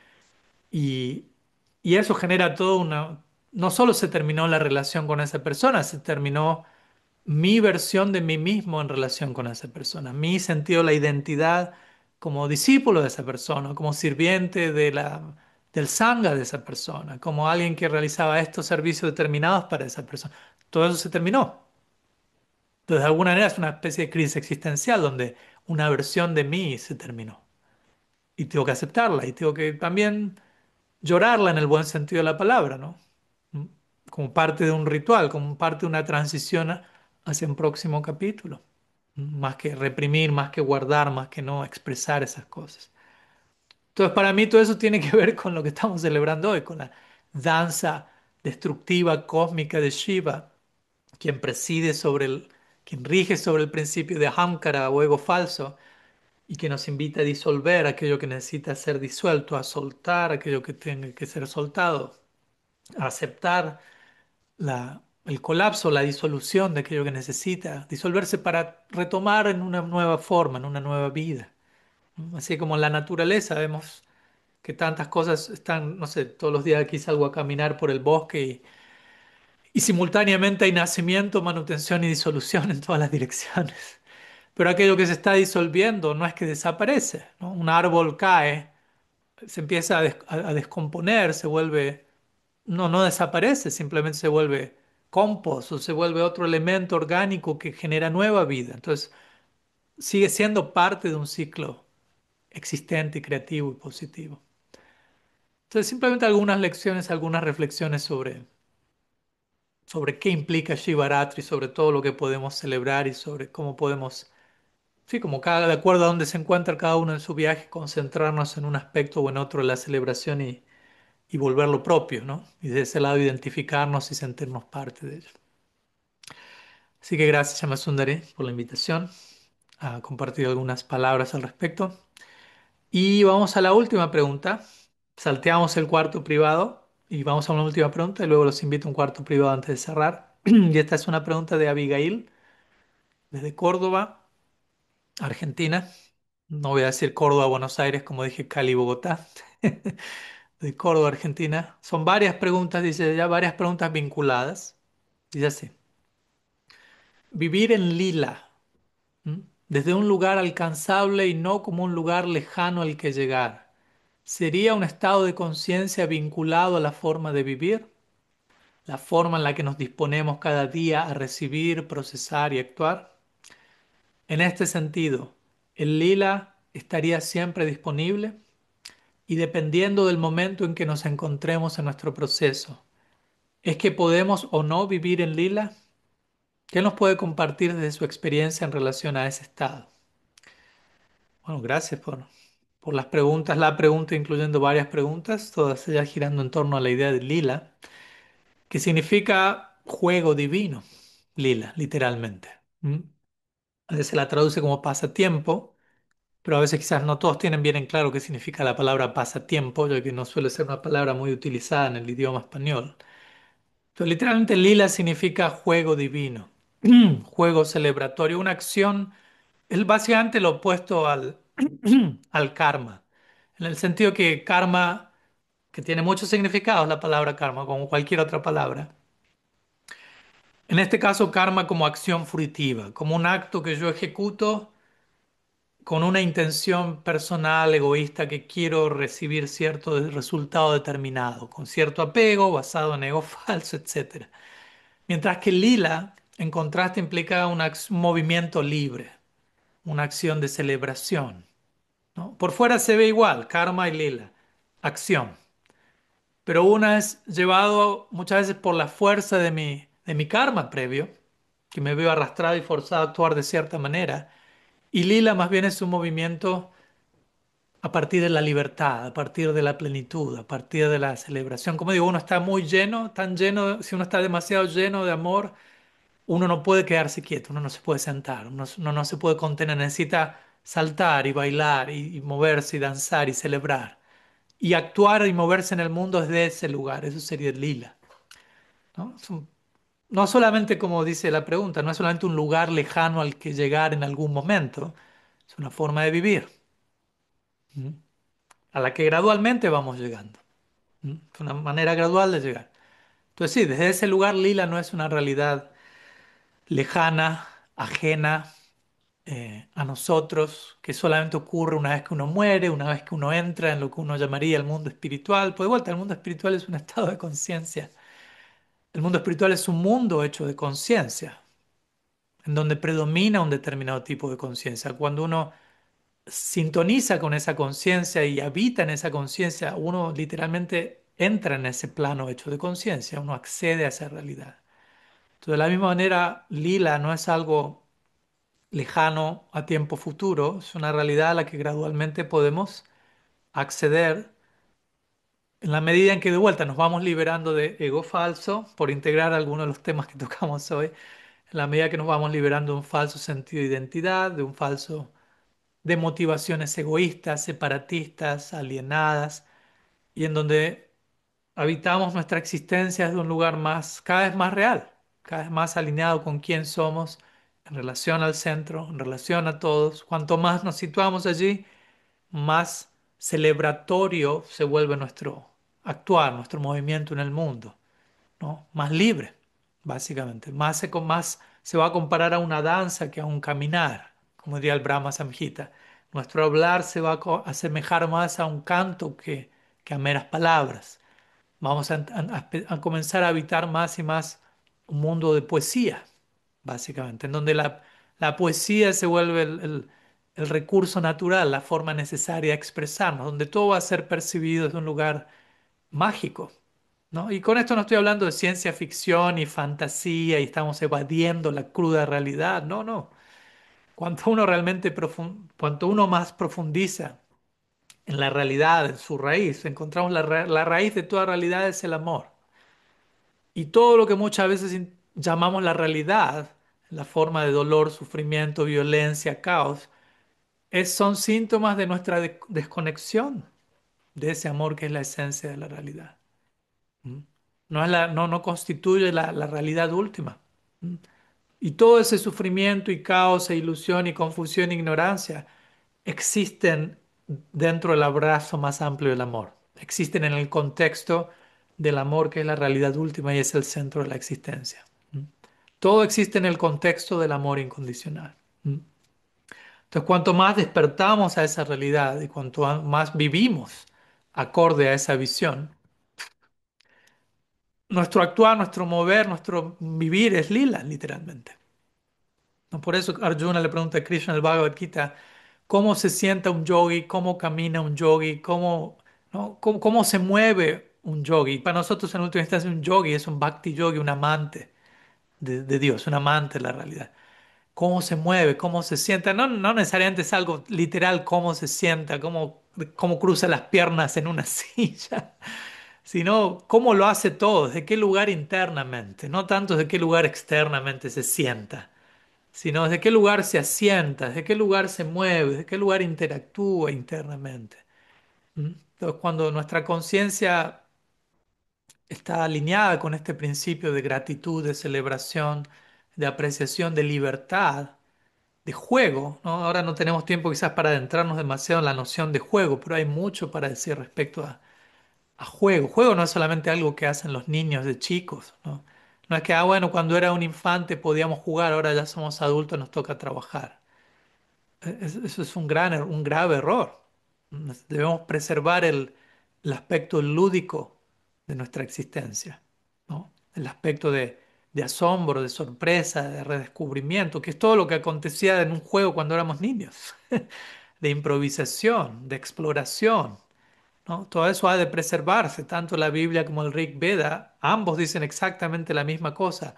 Y, y eso genera todo una... No solo se terminó la relación con esa persona, se terminó mi versión de mí mismo en relación con esa persona, mi sentido, la identidad como discípulo de esa persona, como sirviente del sangha de esa persona, como alguien que realizaba estos servicios determinados para esa persona. Todo eso se terminó. Entonces, de alguna manera es una especie de crisis existencial donde una versión de mí se terminó. Y tengo que aceptarla y tengo que también llorarla en el buen sentido de la palabra, ¿no? ¿Mm? Como parte de un ritual, como parte de una transición hacia un próximo capítulo. Más que reprimir, más que guardar, más que no expresar esas cosas. Entonces, para mí todo eso tiene que ver con lo que estamos celebrando hoy, con la danza destructiva cósmica de Shiva, quien quien rige sobre el principio de Ahamkara o ego falso y que nos invita a disolver aquello que necesita ser disuelto, a soltar aquello que tenga que ser soltado, a aceptar el colapso, la disolución de aquello que necesita disolverse para retomar en una nueva forma, en una nueva vida. ¿No? Así como en la naturaleza vemos que tantas cosas están, no sé, todos los días aquí salgo a caminar por el bosque y simultáneamente hay nacimiento, manutención y disolución en todas las direcciones. Pero aquello que se está disolviendo no es que desaparece, ¿no? Un árbol cae, se empieza a descomponer, se vuelve, no desaparece, simplemente se vuelve compost o se vuelve otro elemento orgánico que genera nueva vida. Entonces, sigue siendo parte de un ciclo existente y creativo y positivo. Entonces, simplemente algunas lecciones, algunas reflexiones sobre qué implica Shivaratri, sobre todo lo que podemos celebrar y sobre cómo podemos, sí, como de acuerdo a dónde se encuentra cada uno en su viaje, concentrarnos en un aspecto o en otro de la celebración y volverlo propio, ¿no? Y de ese lado identificarnos y sentirnos parte de ello. Así que gracias, Yamasundari, por la invitación a compartir algunas palabras al respecto. Y vamos a la última pregunta. Salteamos el cuarto privado y vamos a una última pregunta y luego los invito a un cuarto privado antes de cerrar. Y esta es una pregunta de Abigail desde Córdoba, Argentina. No voy a decir Córdoba, Buenos Aires, como dije Cali, Bogotá. De Córdoba, Argentina. Son varias preguntas, dice ya, varias preguntas vinculadas. Dice así. vivir en lila, ¿m? Desde un lugar alcanzable y no como un lugar lejano al que llegar. ¿Sería un estado de conciencia vinculado a la forma de vivir? ¿La forma en la que nos disponemos cada día a recibir, procesar y actuar? En este sentido, el lila estaría siempre disponible y dependiendo del momento en que nos encontremos en nuestro proceso. ¿Es que podemos o no vivir en lila? ¿Qué nos puede compartir desde su experiencia en relación a ese estado? Bueno, gracias por las preguntas, la pregunta incluyendo varias preguntas, todas ellas girando en torno a la idea de lila, que significa juego divino, lila, literalmente. ¿Mm? A veces se la traduce como pasatiempo, pero a veces quizás no todos tienen bien en claro qué significa la palabra pasatiempo, ya que no suele ser una palabra muy utilizada en el idioma español. Entonces, literalmente lila significa juego divino, juego celebratorio, una acción, es básicamente lo opuesto al karma, en el sentido que karma, que tiene muchos significados la palabra karma, como cualquier otra palabra. En este caso, karma como acción fruitiva, como un acto que yo ejecuto con una intención personal, egoísta, que quiero recibir cierto resultado determinado, con cierto apego, basado en ego falso, etcétera. Mientras que lila, en contraste, implica un movimiento libre, una acción de celebración, ¿no? Por fuera se ve igual, karma y lila, acción. Pero una es llevado muchas veces por la fuerza de mi karma previo, que me veo arrastrado y forzado a actuar de cierta manera. Y lila más bien es un movimiento a partir de la libertad, a partir de la plenitud, a partir de la celebración. Como digo, uno está muy lleno, tan lleno, si uno está demasiado lleno de amor, uno no puede quedarse quieto, uno no se puede sentar, uno no se puede contener, necesita saltar y bailar y moverse y danzar y celebrar. Y actuar y moverse en el mundo desde ese lugar, eso sería el lila, ¿no? No solamente como dice la pregunta, no es solamente un lugar lejano al que llegar en algún momento, es una forma de vivir, ¿m? A la que gradualmente vamos llegando. ¿M? Es una manera gradual de llegar. Entonces sí, desde ese lugar lila no es una realidad lejana, ajena a nosotros, que solamente ocurre una vez que uno muere, una vez que uno entra en lo que uno llamaría el mundo espiritual. Pues de vuelta, el mundo espiritual es un estado de conciencia. El mundo espiritual es un mundo hecho de conciencia, en donde predomina un determinado tipo de conciencia. Cuando uno sintoniza con esa conciencia y habita en esa conciencia, uno literalmente entra en ese plano hecho de conciencia, uno accede a esa realidad. Entonces, de la misma manera, lila no es algo lejano a tiempo futuro, es una realidad a la que gradualmente podemos acceder en la medida en que de vuelta nos vamos liberando de ego falso, por integrar algunos de los temas que tocamos hoy, en la medida que nos vamos liberando de un falso sentido de identidad, de un falso de motivaciones egoístas, separatistas, alienadas, y en donde habitamos nuestra existencia desde un lugar más, cada vez más real, cada vez más alineado con quién somos en relación al centro, en relación a todos. Cuanto más nos situamos allí, más celebratorio se vuelve nuestro actuar, nuestro movimiento en el mundo, ¿no? Más libre, básicamente. Más se va a comparar a una danza que a un caminar, como diría el Brahma Samhita. Nuestro hablar se va a asemejar más a un canto que a meras palabras. Vamos a comenzar a habitar más y más un mundo de poesía, básicamente, en donde la poesía se vuelve el recurso natural, la forma necesaria de expresarnos, donde todo va a ser percibido desde un lugar mágico, ¿no? Y con esto no estoy hablando de ciencia ficción y fantasía y estamos evadiendo la cruda realidad, no, no. Cuanto uno más profundiza en la realidad, en su raíz, encontramos la raíz de toda realidad es el amor. Y todo lo que muchas veces llamamos la realidad, la forma de dolor, sufrimiento, violencia, caos, son síntomas de nuestra desconexión de ese amor que es la esencia de la realidad. ¿Mm? No constituye la realidad última. ¿Mm? Y todo ese sufrimiento y caos e ilusión y confusión e ignorancia existen dentro del abrazo más amplio del amor. Existen en el contexto del amor que es la realidad última y es el centro de la existencia. ¿Mm? Todo existe en el contexto del amor incondicional. ¿Mm? Entonces, cuanto más despertamos a esa realidad y cuanto más vivimos acorde a esa visión, nuestro actuar, nuestro mover, nuestro vivir es lila, literalmente. ¿No? Por eso Arjuna le pregunta a Krishna en el Bhagavad Gita, ¿cómo se sienta un yogi? ¿Cómo camina un yogi? ¿Cómo, no? ¿Cómo se mueve un yogi? Para nosotros, en última instancia, un yogi es un bhakti yogi, un amante de Dios, un amante de la realidad. ¿Cómo se mueve? ¿Cómo se sienta? No, no necesariamente es algo literal, cómo se sienta, cómo cruza las piernas en una silla, sino cómo lo hace todo, desde qué lugar internamente, no tanto desde qué lugar externamente se sienta, sino desde qué lugar se asienta, desde qué lugar se mueve, desde qué lugar interactúa internamente. ¿Mm? Entonces, cuando nuestra conciencia está alineada con este principio de gratitud, de celebración, de apreciación, de libertad, de juego, ¿no? Ahora no tenemos tiempo quizás para adentrarnos demasiado en la noción de juego, pero hay mucho para decir respecto a juego. Juego no es solamente algo que hacen los niños de chicos, ¿no? No es que, bueno, cuando era un infante podíamos jugar, ahora ya somos adultos, nos toca trabajar. Eso es un grave error. Debemos preservar el aspecto lúdico de nuestra existencia, ¿no? El aspecto de asombro, de sorpresa, de redescubrimiento, que es todo lo que acontecía en un juego cuando éramos niños, de improvisación, de exploración, ¿no? Todo eso ha de preservarse, tanto la Biblia como el Rig Veda, ambos dicen exactamente la misma cosa.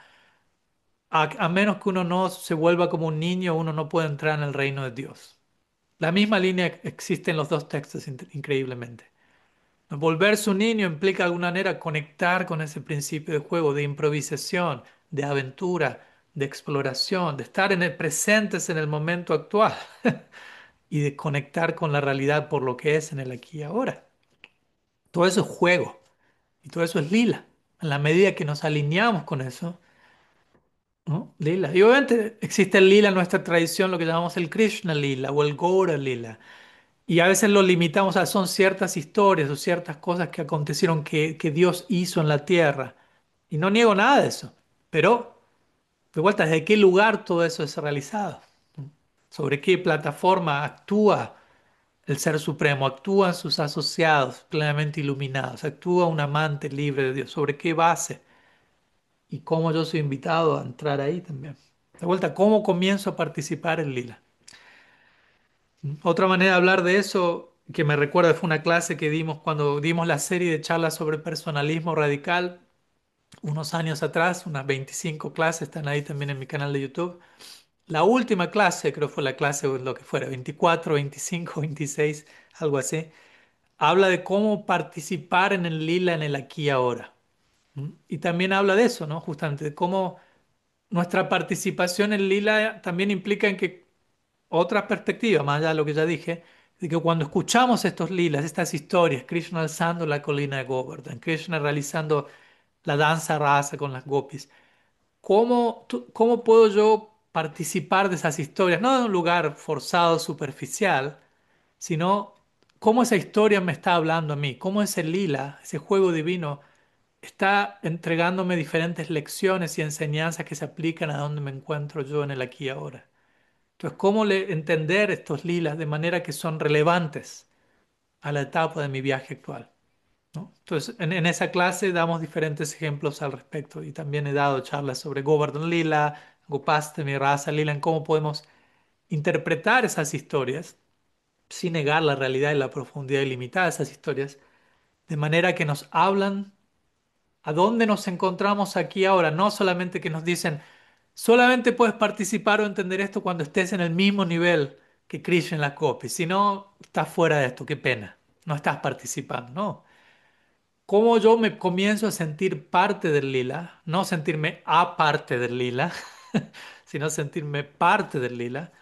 A menos que uno no se vuelva como un niño, uno no puede entrar en el reino de Dios. La misma línea existe en los dos textos, increíblemente. Volverse un niño implica de alguna manera conectar con ese principio de juego, de improvisación, de aventura, de exploración, de estar presentes en el momento actual y de conectar con la realidad por lo que es en el aquí y ahora. Todo eso es juego y todo eso es lila. En la medida que nos alineamos con eso, ¿no? Lila. Y obviamente existe el lila en nuestra tradición, lo que llamamos el Krishna lila o el Gaura lila. Y a veces lo limitamos a son ciertas historias o ciertas cosas que acontecieron que Dios hizo en la tierra. Y no niego nada de eso. Pero, de vuelta, ¿desde qué lugar todo eso es realizado? ¿Sobre qué plataforma actúa el Ser Supremo? ¿Actúan sus asociados plenamente iluminados? ¿Actúa un amante libre de Dios? ¿Sobre qué base? ¿Y cómo yo soy invitado a entrar ahí también? De vuelta, ¿cómo comienzo a participar en Lila? Otra manera de hablar de eso que me recuerda fue una clase que dimos cuando dimos la serie de charlas sobre personalismo radical unos años atrás, unas 25 clases están ahí también en mi canal de YouTube. La última clase, creo fue la clase lo que fuera, 24, 25, 26, algo así, habla de cómo participar en el lila en el aquí y ahora. ¿Mm? Y también habla de eso, ¿no? Justamente de cómo nuestra participación en lila también implica en que otra perspectiva, más allá de lo que ya dije, de que cuando escuchamos estos lilas, estas historias, Krishna alzando la colina de Govardhan, Krishna realizando la danza rasa con las gopis, ¿cómo puedo yo participar de esas historias? No de un lugar forzado, superficial, sino cómo esa historia me está hablando a mí, cómo ese lila, ese juego divino, está entregándome diferentes lecciones y enseñanzas que se aplican a donde me encuentro yo en el aquí y ahora. Entonces, ¿cómo entender estos lilas de manera que son relevantes a la etapa de mi viaje actual? ¿No? Entonces, en esa clase damos diferentes ejemplos al respecto y también he dado charlas sobre Govardhan Lila, Gopastami, Rasa Lila, en cómo podemos interpretar esas historias sin negar la realidad y la profundidad ilimitada de esas historias, de manera que nos hablan a dónde nos encontramos aquí ahora, no solamente que nos dicen, solamente puedes participar o entender esto cuando estés en el mismo nivel que Krishna en la copia, si no, estás fuera de esto, qué pena, no estás participando, ¿no? ¿Cómo yo me comienzo a sentir parte del lila? No sentirme aparte del lila, sino sentirme parte del lila.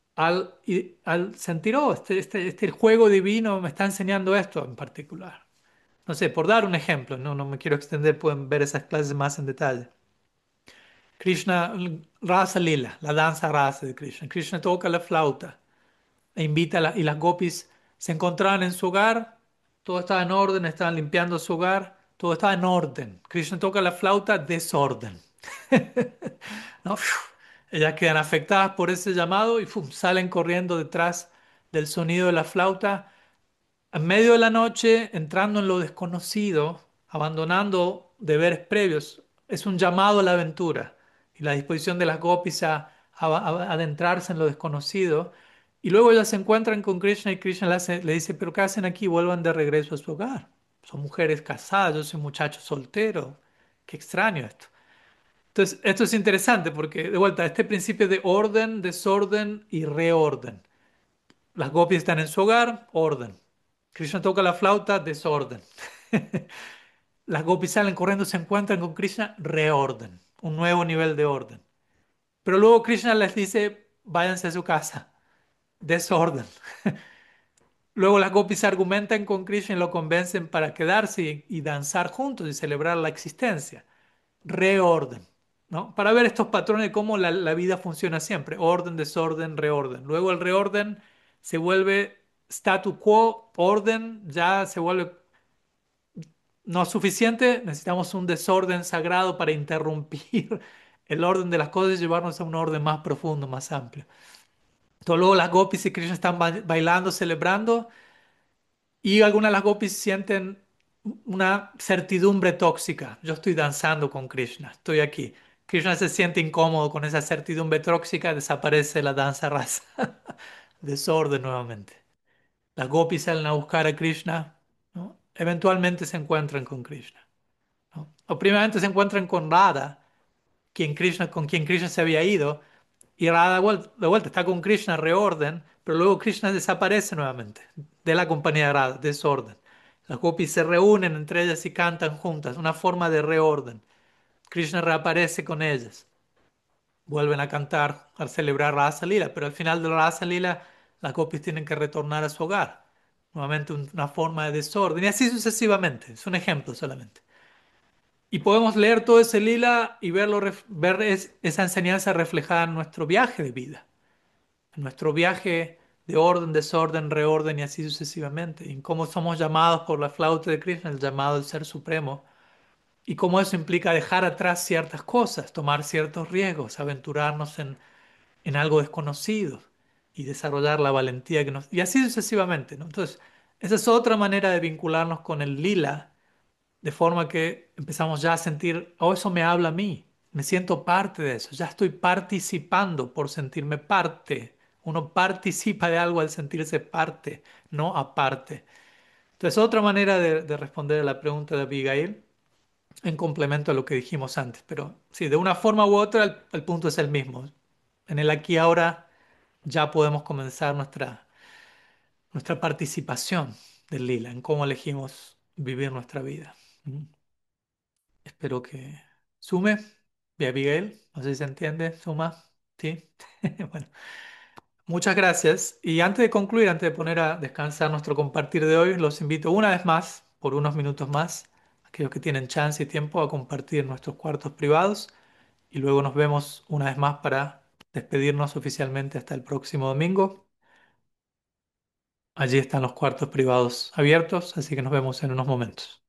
Al sentir, oh, este juego divino me está enseñando esto en particular. No sé, por dar un ejemplo, no me quiero extender, pueden ver esas clases más en detalle. Krishna, Rasa Lila, la danza rasa de Krishna. Krishna toca la flauta e invita y las gopis se encontraban en su hogar, todo estaba en orden, estaban limpiando su hogar, todo estaba en orden. Krishna toca la flauta, desorden. ¿no? Ellas quedan afectadas por ese llamado y ¡fum! Salen corriendo detrás del sonido de la flauta en medio de la noche, entrando en lo desconocido, abandonando deberes previos. Es un llamado a la aventura y la disposición de las gopis a adentrarse en lo desconocido. Y luego ellas se encuentran con Krishna y Krishna le dice, pero ¿qué hacen aquí? Vuelvan de regreso a su hogar. Son mujeres casadas, yo soy un muchacho soltero. Qué extraño esto. Entonces, esto es interesante porque, de vuelta, este principio de orden, desorden y reorden. Las gopis están en su hogar, orden. Krishna toca la flauta, desorden. Las gopis salen corriendo, se encuentran con Krishna, reorden. Un nuevo nivel de orden. Pero luego Krishna les dice, váyanse a su casa, desorden. Luego las gopis argumentan con Krishna y lo convencen para quedarse y danzar juntos y celebrar la existencia. Reorden, ¿no? Para ver estos patrones de cómo la vida funciona siempre. Orden, desorden, reorden. Luego el reorden se vuelve statu quo, orden, ya se vuelve no suficiente, necesitamos un desorden sagrado para interrumpir el orden de las cosas y llevarnos a un orden más profundo, más amplio. Entonces, luego las gopis y Krishna están bailando, celebrando, y algunas de las gopis sienten una certidumbre tóxica. Yo estoy danzando con Krishna, estoy aquí. Krishna se siente incómodo con esa certidumbre tóxica, desaparece la danza rasa. Desorden nuevamente. Las gopis salen a buscar a Krishna, ¿no? Eventualmente se encuentran con Krishna, ¿no? O primeramente se encuentran con Radha, con quien Krishna se había ido, y Radha de vuelta está con Krishna, reorden, pero luego Krishna desaparece nuevamente de la compañía de Radha, desorden. Las gopis se reúnen entre ellas y cantan juntas, una forma de reorden. Krishna reaparece con ellas, vuelven a cantar, a celebrar Rasa Lila, pero al final de la Rasa Lila las gopis tienen que retornar a su hogar. Nuevamente una forma de desorden, y así sucesivamente. Es un ejemplo solamente. Y podemos leer todo ese lila y ver esa enseñanza reflejada en nuestro viaje de vida, en nuestro viaje de orden, desorden, reorden y así sucesivamente, y en cómo somos llamados por la flauta de Krishna, el llamado del Ser Supremo, y cómo eso implica dejar atrás ciertas cosas, tomar ciertos riesgos, aventurarnos en algo desconocido y desarrollar la valentía que nos... Y así sucesivamente, ¿no? Entonces, esa es otra manera de vincularnos con el lila de forma que empezamos ya a sentir, oh, eso me habla a mí, me siento parte de eso, ya estoy participando por sentirme parte. Uno participa de algo al sentirse parte, no aparte. Entonces, otra manera de responder a la pregunta de Abigail, en complemento a lo que dijimos antes, pero sí, de una forma u otra, el punto es el mismo. En el aquí y ahora ya podemos comenzar nuestra participación del lila, en cómo elegimos vivir nuestra vida. ¿Mm? Espero que sume. Y Abigail, no sé si se entiende, suma. Sí. Bueno, muchas gracias. Y antes de concluir, antes de poner a descansar nuestro compartir de hoy, los invito una vez más, por unos minutos más, aquellos que tienen chance y tiempo, a compartir nuestros cuartos privados. Y luego nos vemos una vez más para despedirnos oficialmente hasta el próximo domingo. Allí están los cuartos privados abiertos, así que nos vemos en unos momentos.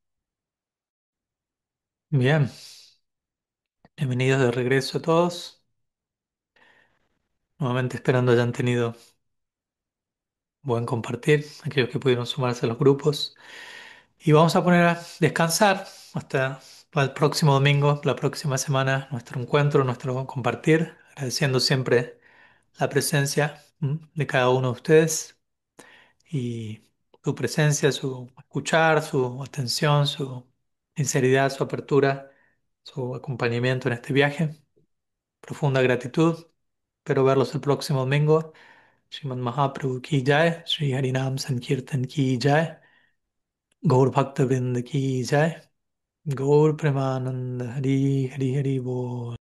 Bien, bienvenidos de regreso a todos. Nuevamente esperando hayan tenido buen compartir, aquellos que pudieron sumarse a los grupos. Y vamos a poner a descansar hasta el próximo domingo, la próxima semana, nuestro encuentro, nuestro compartir, agradeciendo siempre la presencia de cada uno de ustedes y su presencia, su escuchar, su atención, su sinceridad, su apertura, su acompañamiento en este viaje. Profunda gratitud. Espero verlos el próximo domingo. Srimad Mahaprabhu ki jai, Sri Harinam Sankirtan ki jai, Gaur Bhakta Vrinda ki jai, Gaur Premanand Hari Hari Hari Bol.